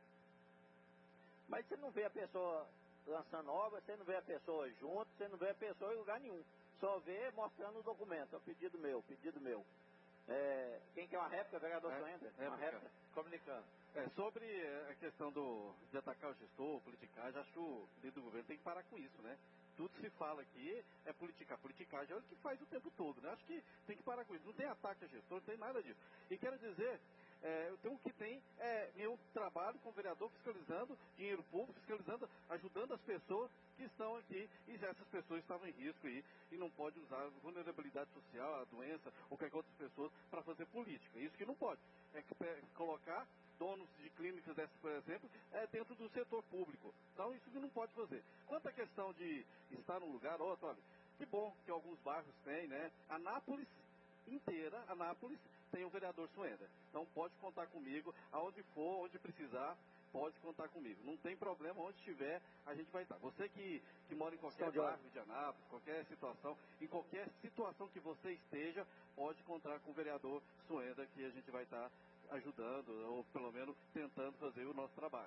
[SPEAKER 13] Mas você não vê a pessoa lançando obra, você não vê a pessoa junto, você não vê a pessoa em lugar nenhum. Só vê mostrando o documento, ó, pedido meu, pedido meu. É, quem quer uma réplica, vereador Suenda?
[SPEAKER 6] É,
[SPEAKER 13] uma réplica?
[SPEAKER 6] Comunicando. É, sobre a questão do, de atacar o gestor, politicagem, acho que o líder do governo tem que parar com isso, né? Tudo se fala aqui é politicar. Politicagem é o que faz o tempo todo, né? Acho que tem que parar com isso. Não tem ataque a gestor, não tem nada disso. E quero dizer, é, eu tenho que tem é, meu trabalho como vereador fiscalizando dinheiro público, fiscalizando, ajudando as pessoas que estão aqui. E essas pessoas estavam em risco aí e não pode usar vulnerabilidade social, a doença ou qualquer outras pessoas para fazer política. Isso que não pode. É colocar donos de clínicas dessas, por exemplo, é dentro do setor público. Então isso que não pode fazer. Quanto à questão de estar num lugar ou outro, olha, que bom que alguns bairros têm, né? Anápolis inteira, Anápolis tem o vereador Suenda. Então pode contar comigo, aonde for, onde precisar, pode contar comigo. Não tem problema, onde estiver, a gente vai estar. Você que, que mora em qualquer bairro de Anápolis, qualquer situação, em qualquer situação que você esteja, pode contar com o vereador Suenda, que a gente vai estar ajudando, ou pelo menos tentando fazer o nosso trabalho.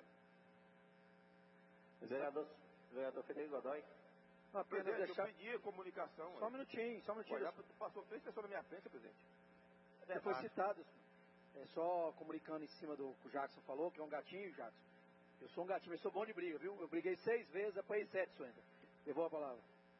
[SPEAKER 13] Vereador, vereador Federico Godoy.
[SPEAKER 18] Ah, presidente, deixar... eu pedi a comunicação.
[SPEAKER 7] Só um minutinho, só um minutinho.
[SPEAKER 18] Já passou três pessoas na minha frente, presidente.
[SPEAKER 7] É, foi citado, é, só comunicando em cima do que o Jackson falou, que é um gatinho, Jackson. Eu sou um gatinho, mas sou bom de briga, viu? Eu briguei seis vezes, apanhei sete, Suenda. Levou a palavra.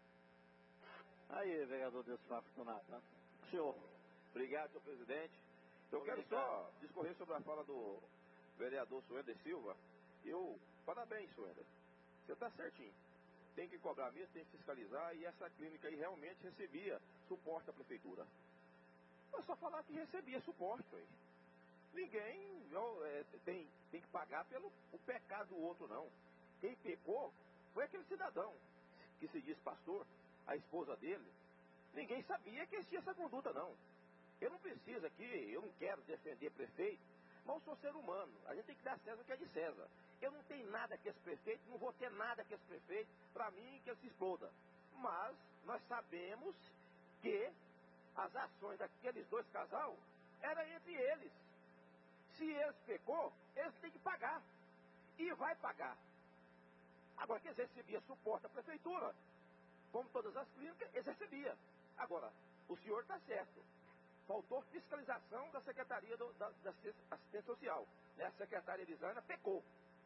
[SPEAKER 13] Aí, vereador Deus Fortunato. Tá?
[SPEAKER 18] Senhor, obrigado, senhor presidente. Eu quero só discorrer sobre a fala do vereador Suenda Silva. Eu, parabéns, Suenda. Você está certinho. Tem que cobrar mesmo, tem que fiscalizar, e essa clínica aí realmente recebia suporte da prefeitura. É só falar que recebia suporte, aí. ninguém não, é, tem, tem que pagar pelo o pecado do outro, não. Quem pecou foi aquele cidadão que se diz pastor, a esposa dele. Ninguém sabia que existia essa conduta, não. Eu não preciso aqui, eu não quero defender prefeito, mas eu sou ser humano. A gente tem que dar César o que é de César. Eu não tenho nada com esse prefeito, não vou ter nada com esse prefeito, para mim que ele se exploda. Mas nós sabemos que as ações daqueles dois casal eram entre eles. Se eles pecou, eles têm que pagar. E vai pagar. Agora, que eles recebiam suporte da prefeitura, como todas as clínicas, eles recebiam. Agora, o senhor está certo. Faltou fiscalização da Secretaria do, da, da Assistência Social. Né? A secretária Elisana pecou.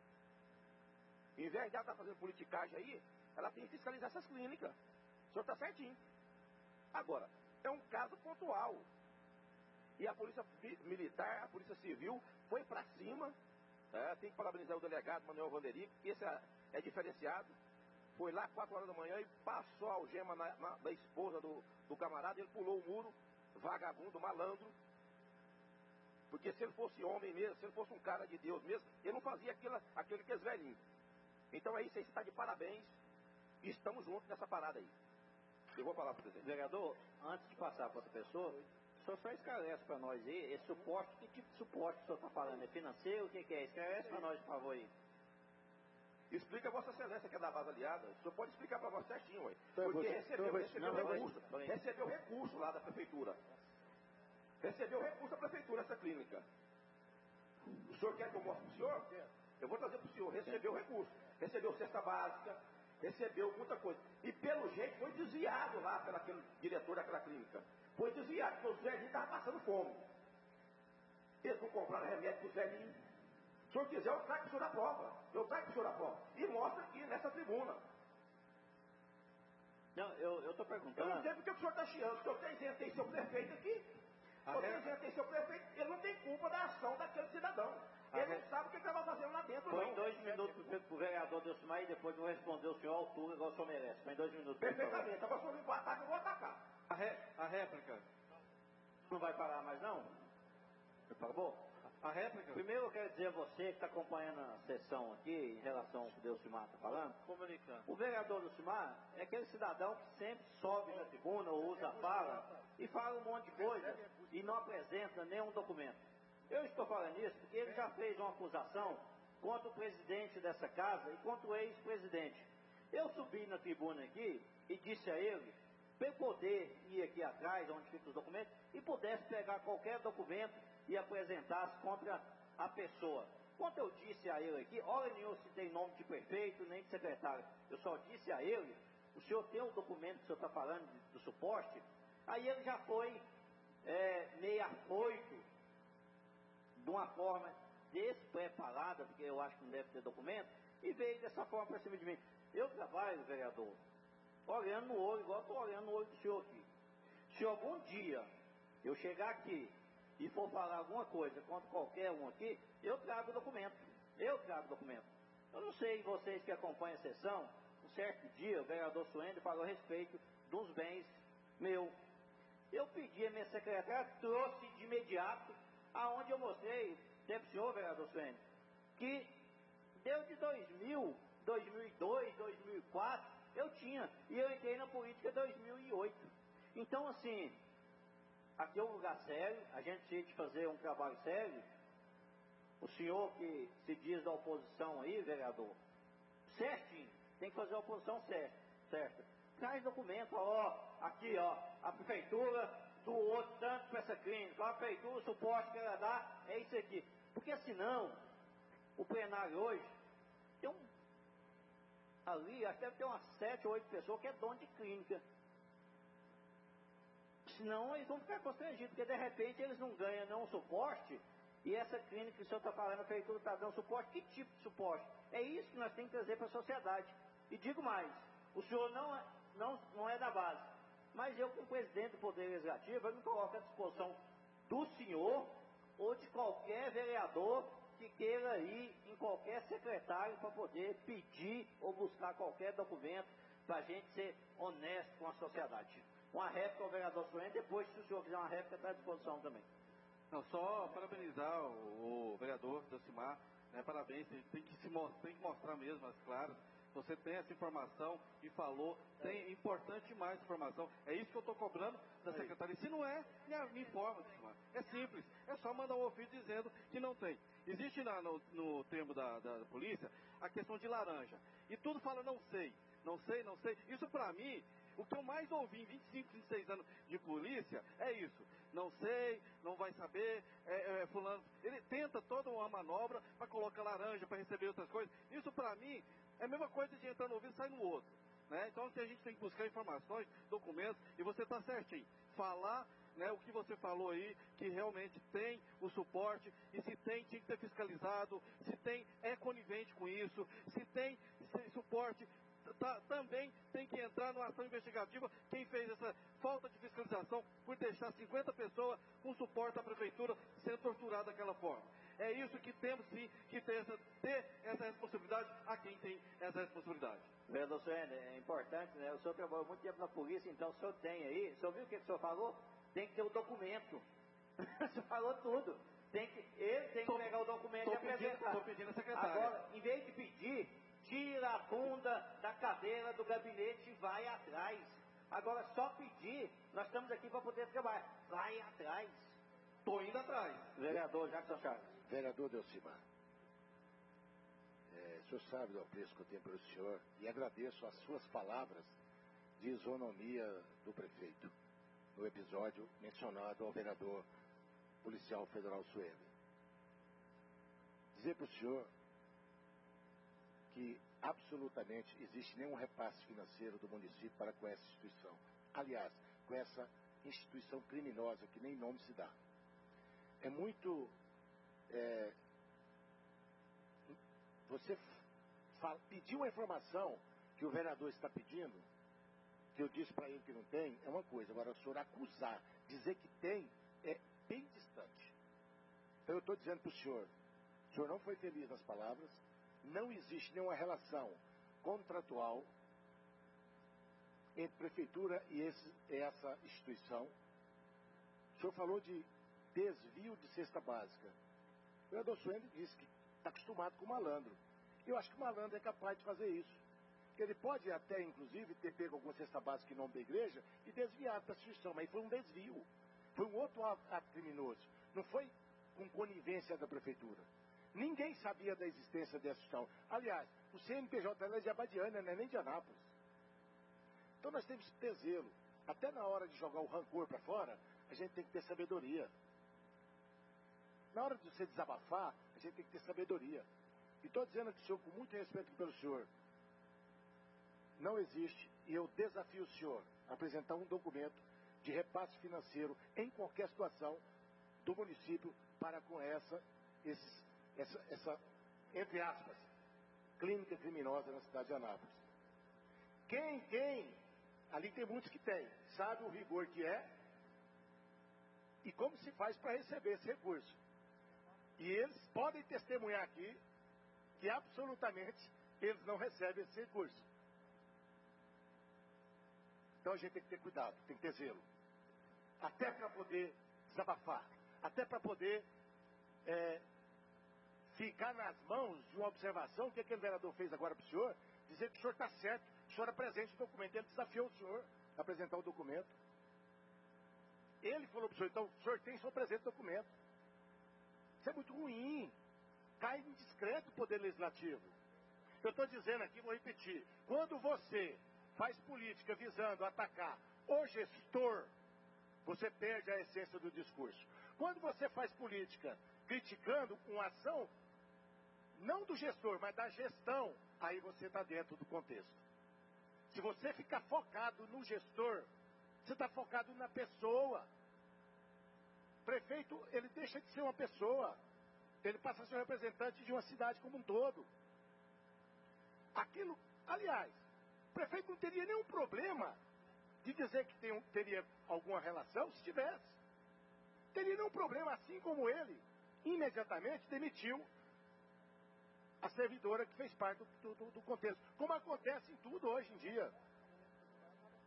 [SPEAKER 18] Em vez de ela estar fazendo politicagem aí, ela tem que fiscalizar essas clínicas. O senhor está certinho. Agora, é um caso pontual. E a Polícia Militar, a Polícia Civil, foi para cima. É, tem que parabenizar o delegado Manuel Vanderico, que esse é, é diferenciado. Foi lá quatro horas da manhã e passou a algema na, na, na esposa do, do camarada. Ele pulou o muro, vagabundo, malandro. Porque se ele fosse homem mesmo, se ele fosse um cara de Deus mesmo, ele não fazia aquilo, aquele que é velhinho. Então é isso aí, você está de parabéns. E estamos juntos nessa parada aí. Eu vou falar para o presidente.
[SPEAKER 13] Vereador, antes de passar para outra pessoa, o senhor só esclarece para nós aí, esse suporte, que tipo de suporte o senhor está falando? É financeiro? O que, que é? Esclarece para nós, por favor, aí.
[SPEAKER 18] Explica a Vossa Excelência que é da base aliada. O senhor pode explicar para nós certinho, ué.
[SPEAKER 13] Então,
[SPEAKER 18] porque
[SPEAKER 13] você,
[SPEAKER 18] recebeu,
[SPEAKER 13] então,
[SPEAKER 18] recebeu
[SPEAKER 13] não,
[SPEAKER 18] recurso.
[SPEAKER 13] vai, vai.
[SPEAKER 18] Recebeu recurso lá da prefeitura. Recebeu recurso da prefeitura essa clínica. O senhor quer que eu mostre para o senhor? Eu vou trazer para o senhor. Recebeu recurso. Recebeu cesta básica. Recebeu muita coisa. E pelo jeito foi desviado lá pelo aquele diretor daquela clínica. Foi desviado, porque os velhinhos estavam passando fome. Eles não compraram remédio para os velhinhos. Se o senhor quiser, eu trago para o senhor a prova. Eu trago para o senhor a prova. E mostra aqui nessa tribuna.
[SPEAKER 13] Não, eu estou perguntando.
[SPEAKER 18] Eu não sei porque o senhor está chiando. O senhor tem isentei seu prefeito aqui. O senhor tem isentei seu prefeito. Ele não tem culpa da ação daquele cidadão. Ele não sabe o que ele estava fazendo lá dentro,
[SPEAKER 13] Foi
[SPEAKER 18] não.
[SPEAKER 13] em dois minutos para o vereador Delcimar e depois eu vou responder o senhor à altura, igual o senhor merece. Foi em dois minutos.
[SPEAKER 18] Perfeitamente. Agora, se o senhor não atacar, eu vou atacar.
[SPEAKER 13] A, ré, a réplica. Não vai parar mais, não? Acabou? A réplica? Primeiro eu quero dizer a você que está acompanhando a sessão aqui, em relação ao que o Delcimar está falando.
[SPEAKER 12] Comunicando.
[SPEAKER 13] O vereador Delcimar é aquele cidadão que sempre sobe na tribuna ou usa a fala e fala um monte de coisa e não apresenta nenhum documento. Eu estou falando isso porque ele já fez uma acusação contra o presidente dessa casa e contra o ex-presidente. Eu subi na tribuna aqui e disse a ele para ele poder ir aqui atrás, onde ficam os documentos, e pudesse pegar qualquer documento e apresentasse contra a pessoa. Quando eu disse a ele aqui, olha, eu citei nome de prefeito, nem de secretário, eu só disse a ele, o senhor tem o documento que o senhor está falando do, do suporte, aí ele já foi é, meio afoito, de uma forma despreparada, porque eu acho que não deve ter documento, e veio dessa forma para cima de mim. Eu trabalho, vereador, olhando no olho, igual eu estou olhando no olho do senhor aqui. Se algum dia eu chegar aqui e for falar alguma coisa contra qualquer um aqui, eu trago documento. Eu trago documento. Eu não sei, vocês que acompanham a sessão, um certo dia o vereador Suêndio falou a respeito dos bens meus. Eu pedi a minha secretária, trouxe de imediato, aonde eu mostrei, teve o senhor, vereador Suêndio, que desde dois mil, dois mil e dois, dois mil e quatro, eu tinha, e eu entrei na política em dois mil e oito. Então, assim, aqui é um lugar sério, a gente precisa de fazer um trabalho sério. O senhor que se diz da oposição aí, vereador, certinho, tem que fazer a oposição certa, certa. Traz documento, ó, aqui, ó, a prefeitura doou tanto para essa clínica, a prefeitura, o suporte que ela dá, é isso aqui. Porque senão, o plenário hoje, tem um, ali, acho que deve ter umas sete ou oito pessoas que é dono de clínica. Senão eles vão ficar constrangidos, porque de repente eles não ganham não suporte, e essa clínica que o senhor está falando, a prefeitura está dando suporte, que tipo de suporte? É isso que nós temos que trazer para a sociedade. E digo mais, o senhor não é, não, não é da base, mas eu, como presidente do Poder Legislativo, eu me coloco à disposição do senhor ou de qualquer vereador que queira ir em qualquer secretário para poder pedir ou buscar qualquer documento para a gente ser honesto com a sociedade. Uma réplica ao vereador Suêndio, depois, se o senhor fizer uma réplica, está à disposição também.
[SPEAKER 6] Não, só parabenizar o, o vereador Delcimar, né, parabéns, tem que, se, tem que mostrar mesmo as claras. Você tem essa informação e falou, tem importante mais informação. É isso que eu estou cobrando da secretaria. Se não é, me, me informa, Delcimar. É simples, é só mandar um ofício dizendo que não tem. Existe na, no, no termo da, da polícia a questão de laranja. E tudo fala não sei, não sei, não sei. Isso para mim, o que eu mais ouvi em vinte e cinco, vinte e seis anos de polícia é isso. Não sei, não vai saber, é, é, fulano. Ele tenta toda uma manobra para colocar laranja, para receber outras coisas. Isso para mim é a mesma coisa de entrar no ouvido e sair no outro. Né? Então a gente tem que buscar informações, documentos, e você está certinho. Falar, né, o que você falou aí, que realmente tem o suporte, e se tem, tinha que ter fiscalizado, se tem, é conivente com isso, se tem se, suporte, tá, também tem que entrar numa ação investigativa quem fez essa falta de fiscalização por deixar cinquenta pessoas com suporte da prefeitura sendo torturada daquela forma. É isso que temos sim que ter essa, ter essa responsabilidade a quem tem essa responsabilidade.
[SPEAKER 13] Vereador Suene, é importante, né? O senhor trabalhou muito tempo na polícia, então o senhor tem aí, o senhor viu o que o senhor falou? Tem que ter o documento. O senhor falou tudo. Tem que, ele tem que tô, pegar o documento e apresentar. Estou pedindo a secretária. Agora, em vez de pedir, tira a bunda da cadeira do gabinete e vai atrás. Agora, só pedir, nós estamos aqui para poder trabalhar. Vai atrás.
[SPEAKER 6] Estou indo atrás.
[SPEAKER 13] Vereador Jackson Chaves.
[SPEAKER 17] Vereador Delcimar, é, o senhor sabe do apreço que eu tenho pelo senhor e agradeço as suas palavras de isonomia do prefeito no episódio mencionado ao vereador policial federal Suene. Dizer para o senhor que absolutamente existe nenhum repasse financeiro do município para com essa instituição. Aliás, com essa instituição criminosa que nem nome se dá. É muito... É, você fala, pediu uma informação que o vereador está pedindo, que eu disse para ele que não tem, é uma coisa. Agora, o senhor acusar, dizer que tem, é bem distante. Então, eu estou dizendo para o senhor, o senhor não foi feliz nas palavras, não existe nenhuma relação contratual entre prefeitura e esse, essa instituição. O senhor falou de desvio de cesta básica. O vereador Suene disse que está acostumado com o malandro. Eu acho que o malandro é capaz de fazer isso. Ele pode até, inclusive, ter pego alguma cesta básica em nome da igreja e desviado da instituição, mas foi um desvio. Foi um outro ato criminoso. Não foi com conivência da prefeitura. Ninguém sabia da existência dessa instituição. Aliás, o C N P J é de Abadiânia, não é nem de Anápolis. Então nós temos que ter zelo. Até na hora de jogar o rancor para fora, a gente tem que ter sabedoria. Na hora de você desabafar, a gente tem que ter sabedoria. E estou dizendo aqui, senhor, com muito respeito pelo senhor, não existe, e eu desafio o senhor a apresentar um documento de repasse financeiro em qualquer situação do município para com essa, esses, essa, essa, entre aspas, clínica criminosa na cidade de Anápolis. Quem, quem, ali tem muitos que tem, sabe o rigor que é e como se faz para receber esse recurso. E eles podem testemunhar aqui que absolutamente eles não recebem esse recurso. Então a gente tem que ter cuidado, tem que ter zelo. Até para poder desabafar, até para poder é, ficar nas mãos de uma observação que aquele vereador fez agora para o senhor, dizer que o senhor está certo, que o senhor apresente o documento. Ele desafiou o senhor a apresentar o documento. Ele falou para o senhor, então o senhor tem, o senhor apresenta o documento. Isso é muito ruim. Cai em discreto o poder legislativo. Eu estou dizendo aqui, vou repetir. Quando você faz política visando atacar o gestor, você perde a essência do discurso. Quando você faz política criticando uma ação, não do gestor, mas da gestão, aí você está dentro do contexto. Se você ficar focado no gestor, você está focado na pessoa. O prefeito, ele deixa de ser uma pessoa. Ele passa a ser representante de uma cidade como um todo. Aquilo, aliás, o prefeito não teria nenhum problema de dizer que tem, teria alguma relação, se tivesse. Teria nenhum problema, assim como ele, imediatamente demitiu a servidora que fez parte do, do, do contexto. Como acontece em tudo hoje em dia.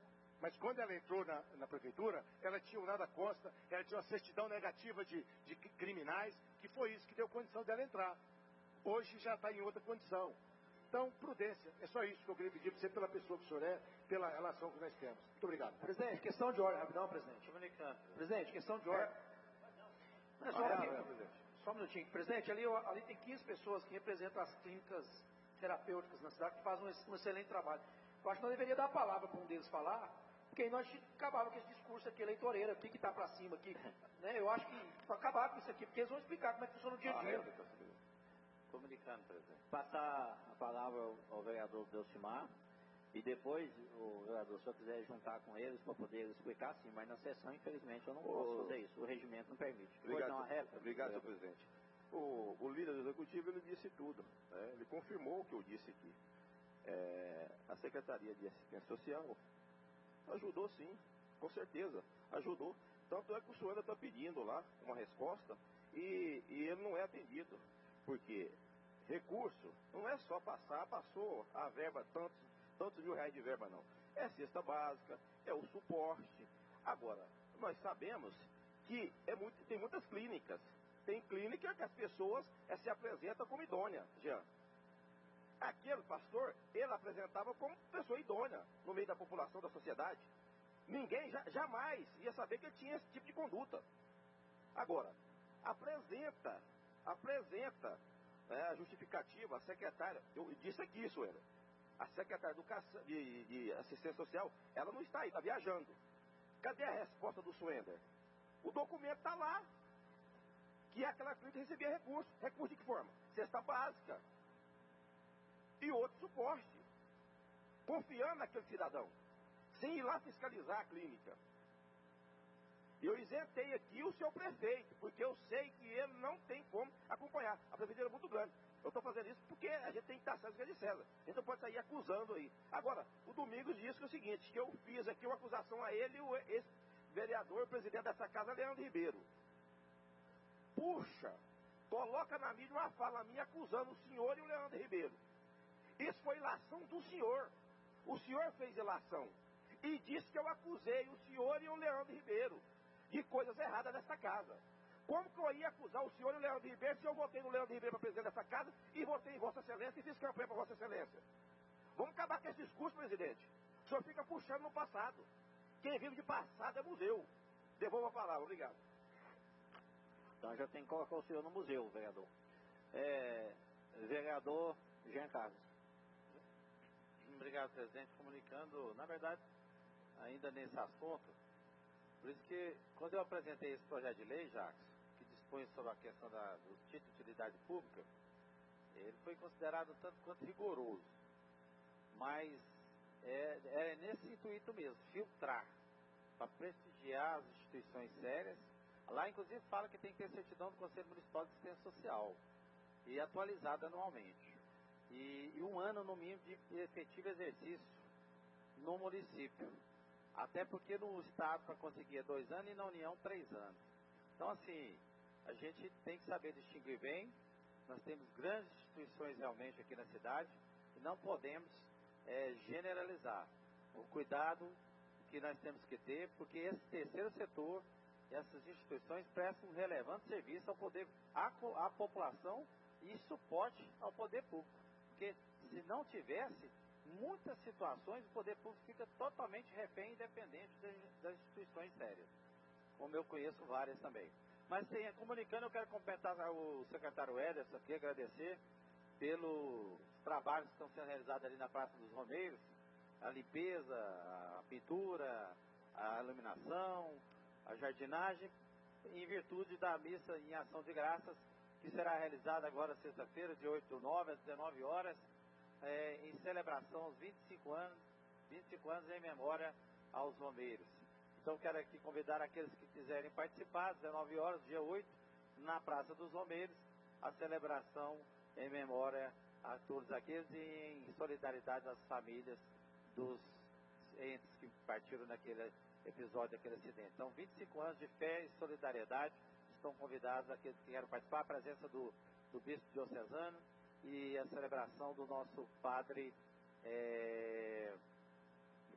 [SPEAKER 14] Mas quando ela entrou na, na prefeitura, ela tinha um nada consta, ela tinha uma certidão negativa de, de criminais, que foi isso que deu condição dela entrar. Hoje já está em outra condição. Então, prudência. É só isso que eu queria pedir para você, pela pessoa que o senhor é, pela relação que nós temos. Muito obrigado.
[SPEAKER 7] Presidente, questão de ordem, rapidão, presidente. Comunicando. Presidente, questão de ordem. Não, é só,
[SPEAKER 14] Ah,
[SPEAKER 7] aqui,
[SPEAKER 14] não, presidente.
[SPEAKER 7] só um minutinho. Presidente, ali, ali tem quinze pessoas que representam as clínicas terapêuticas na cidade, que fazem um, um excelente trabalho. Eu acho que nós deveríamos dar a palavra para um deles falar, porque aí nós acabava com esse discurso aqui eleitoreiro, aqui que está para cima, aqui. Né? Eu acho que acabar com isso aqui, porque eles vão explicar como é que funciona o dia a dia.
[SPEAKER 13] Comunicando, presidente. Passar a palavra ao, ao vereador Delcimar e depois o vereador, se eu quiser juntar com eles para poder explicar, sim, mas na sessão, infelizmente, eu não posso fazer isso. O regimento não permite.
[SPEAKER 18] Obrigado,
[SPEAKER 13] Pois não, réplica,
[SPEAKER 18] obrigado, senhor presidente. O, o líder do executivo, ele disse tudo. Né? Ele confirmou o que eu disse aqui. É, a Secretaria de Assistência Social ajudou, sim, com certeza, ajudou. Tanto é que o senhor está pedindo lá uma resposta e, e ele não é atendido. Porque recurso não é só passar, passou a verba, tantos, tantos mil reais de verba, não. É cesta básica, é o suporte. Agora, nós sabemos que é muito, tem muitas clínicas. Tem clínica que as pessoas é, se apresentam como idônea, Jean. Aquele pastor, ele apresentava como pessoa idônea no meio da população, da sociedade. Ninguém já, jamais ia saber que ele tinha esse tipo de conduta. Agora, apresenta, apresenta é, a justificativa, a secretária, eu disse aqui isso, ela, a secretária de, de, de Assistência Social, ela não está aí, está viajando. Cadê a resposta do Suender? O documento está lá, que aquela clínica recebia recurso. Recurso de que forma? Cesta básica. E outro suporte. Confiando naquele cidadão. Sem ir lá fiscalizar a clínica. Eu isentei aqui o seu prefeito, porque eu sei que ele não tem como acompanhar. A prefeitura é muito grande. Eu estou fazendo isso porque a gente tem que estar certo de César. A gente não pode sair acusando aí. Agora, o Domingos disse que é o seguinte, que eu fiz aqui uma acusação a ele e o ex-vereador, presidente dessa casa, Leandro Ribeiro. Puxa, coloca na mídia uma fala minha acusando o senhor e o Leandro Ribeiro. Isso foi ilação do senhor. O senhor fez ilação. E disse que eu acusei o senhor e o Leandro Ribeiro de coisas erradas nessa casa. Como que eu ia acusar o senhor e o Leandro Ribeiro se eu votei no Leandro Ribeiro para presidente dessa casa e votei em Vossa Excelência e fiz campanha para Vossa Excelência? Vamos acabar com esse discurso, presidente. O senhor fica puxando no passado. Quem vive de passado é museu. Devolva a palavra, obrigado.
[SPEAKER 13] Então já tem que colocar o senhor no museu, vereador. É, vereador Jean Carlos.
[SPEAKER 12] Obrigado, presidente. Comunicando, na verdade, ainda nesse assunto, por isso que, quando eu apresentei esse projeto de lei, Jacques, que dispõe sobre a questão da, do título de utilidade pública, ele foi considerado tanto quanto rigoroso. Mas é, é nesse intuito mesmo, filtrar, para prestigiar as instituições sérias. Lá, inclusive, fala que tem que ter certidão do Conselho Municipal de Assistência Social e atualizada anualmente. E, e um ano, no mínimo, de efetivo exercício no município. Até porque no Estado, para conseguir, é dois anos e na União, três anos. Então, assim, a gente tem que saber distinguir bem. Nós temos grandes instituições realmente aqui na cidade e não podemos é, generalizar. O cuidado que nós temos que ter, porque esse terceiro setor, essas instituições prestam um relevante serviço ao poder, à, à população e suporte ao poder público. Porque se não tivesse, muitas situações o poder público fica totalmente refém e independente das, das instituições sérias. Como eu conheço várias também. Mas tem, comunicando, eu quero cumprimentar o secretário Ederson aqui, agradecer pelos trabalhos que estão sendo realizados ali na Praça dos Romeiros, a limpeza, a pintura, a iluminação, a jardinagem, em virtude da missa em ação de graças, que será realizada agora sexta-feira, de oito, nove às dezenove horas, é, em celebração aos vinte e cinco anos, vinte e cinco anos em memória aos Romeiros. Então quero aqui convidar aqueles que quiserem participar, às dezenove horas, dia oito, na Praça dos Romeiros, a celebração em memória a todos aqueles e em solidariedade às famílias dos entes que partiram naquele episódio, daquele acidente. Então, vinte e cinco anos de fé e solidariedade, estão convidados aqueles que querem participar, a presença do, do bispo diocesano e a celebração do nosso padre, é, me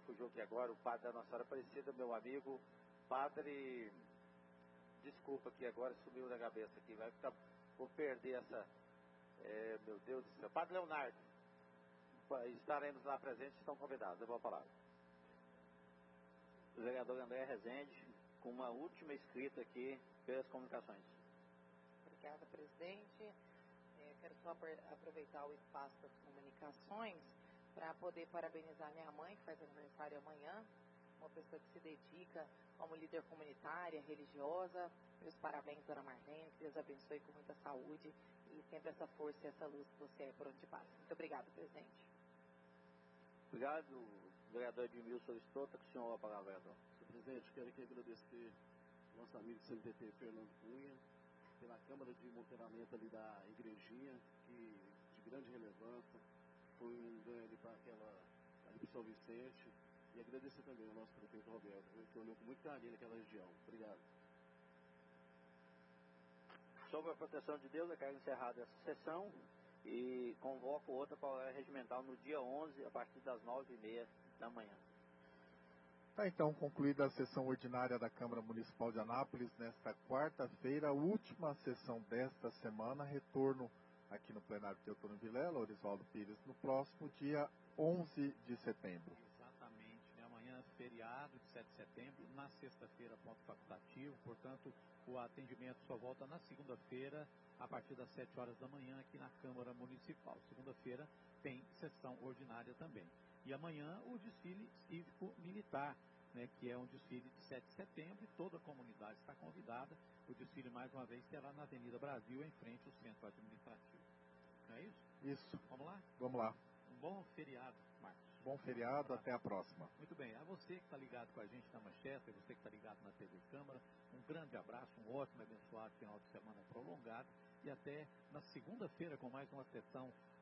[SPEAKER 12] fugiu aqui agora, o padre da Nossa Senhora Aparecida, meu amigo, padre, desculpa aqui agora, sumiu da cabeça aqui, vai ficar, vou perder essa, é, meu Deus do céu, padre Leonardo, estaremos lá presentes, estão convidados, eu vou falar.
[SPEAKER 13] O vereador André Rezende, com uma última escrita aqui pelas comunicações.
[SPEAKER 16] Obrigada, presidente. É, quero só aproveitar o espaço das comunicações para poder parabenizar minha mãe, que faz aniversário amanhã, uma pessoa que se dedica como líder comunitária, religiosa. Meus parabéns, dona Marlene, que Deus abençoe com muita saúde e sempre essa força e essa luz que você é por onde passa. Muito obrigada, presidente.
[SPEAKER 13] Obrigado, vereador Edmilson solicitou, está com o senhor a palavra, vereador.
[SPEAKER 19] Senhor presidente, quero aqui agradecer ao nosso amigo do C M P T, Fernando Cunha, pela Câmara de Monitoramento ali da Igrejinha, que de grande relevância, foi um ganho ali para aquela, ali para São Vicente, e agradecer também ao nosso prefeito Roberto, que olhou com muito carinho naquela região. Obrigado.
[SPEAKER 13] Sobre a proteção de Deus, eu quero encerrar essa sessão e convoco outra para a hora regimental no dia onze, a partir das nove e meia da manhã.
[SPEAKER 2] Tá então concluída a sessão ordinária da Câmara Municipal de Anápolis nesta quarta-feira, última sessão desta semana, retorno aqui no plenário Teotônio Vilela, Orisvaldo Pires, no próximo dia onze de setembro.
[SPEAKER 1] Exatamente, né? Amanhã feriado de sete de setembro, na sexta-feira ponto facultativo, portanto o atendimento só volta na segunda-feira a partir das sete horas da manhã aqui na Câmara Municipal. Segunda-feira tem sessão ordinária também. E amanhã o desfile cívico-militar, né, que é um desfile de sete de setembro e toda a comunidade está convidada. O desfile, mais uma vez, será na Avenida Brasil, em frente ao Centro Administrativo. Não é isso?
[SPEAKER 2] Isso.
[SPEAKER 1] Vamos lá?
[SPEAKER 2] Vamos lá.
[SPEAKER 1] Um bom feriado, Marcos.
[SPEAKER 2] Bom feriado, até a próxima.
[SPEAKER 1] Muito bem, a você que está ligado com a gente na Manchester, você que está ligado na T V Câmara, um grande abraço, um ótimo e abençoado final de semana prolongado e até na segunda-feira com mais uma sessão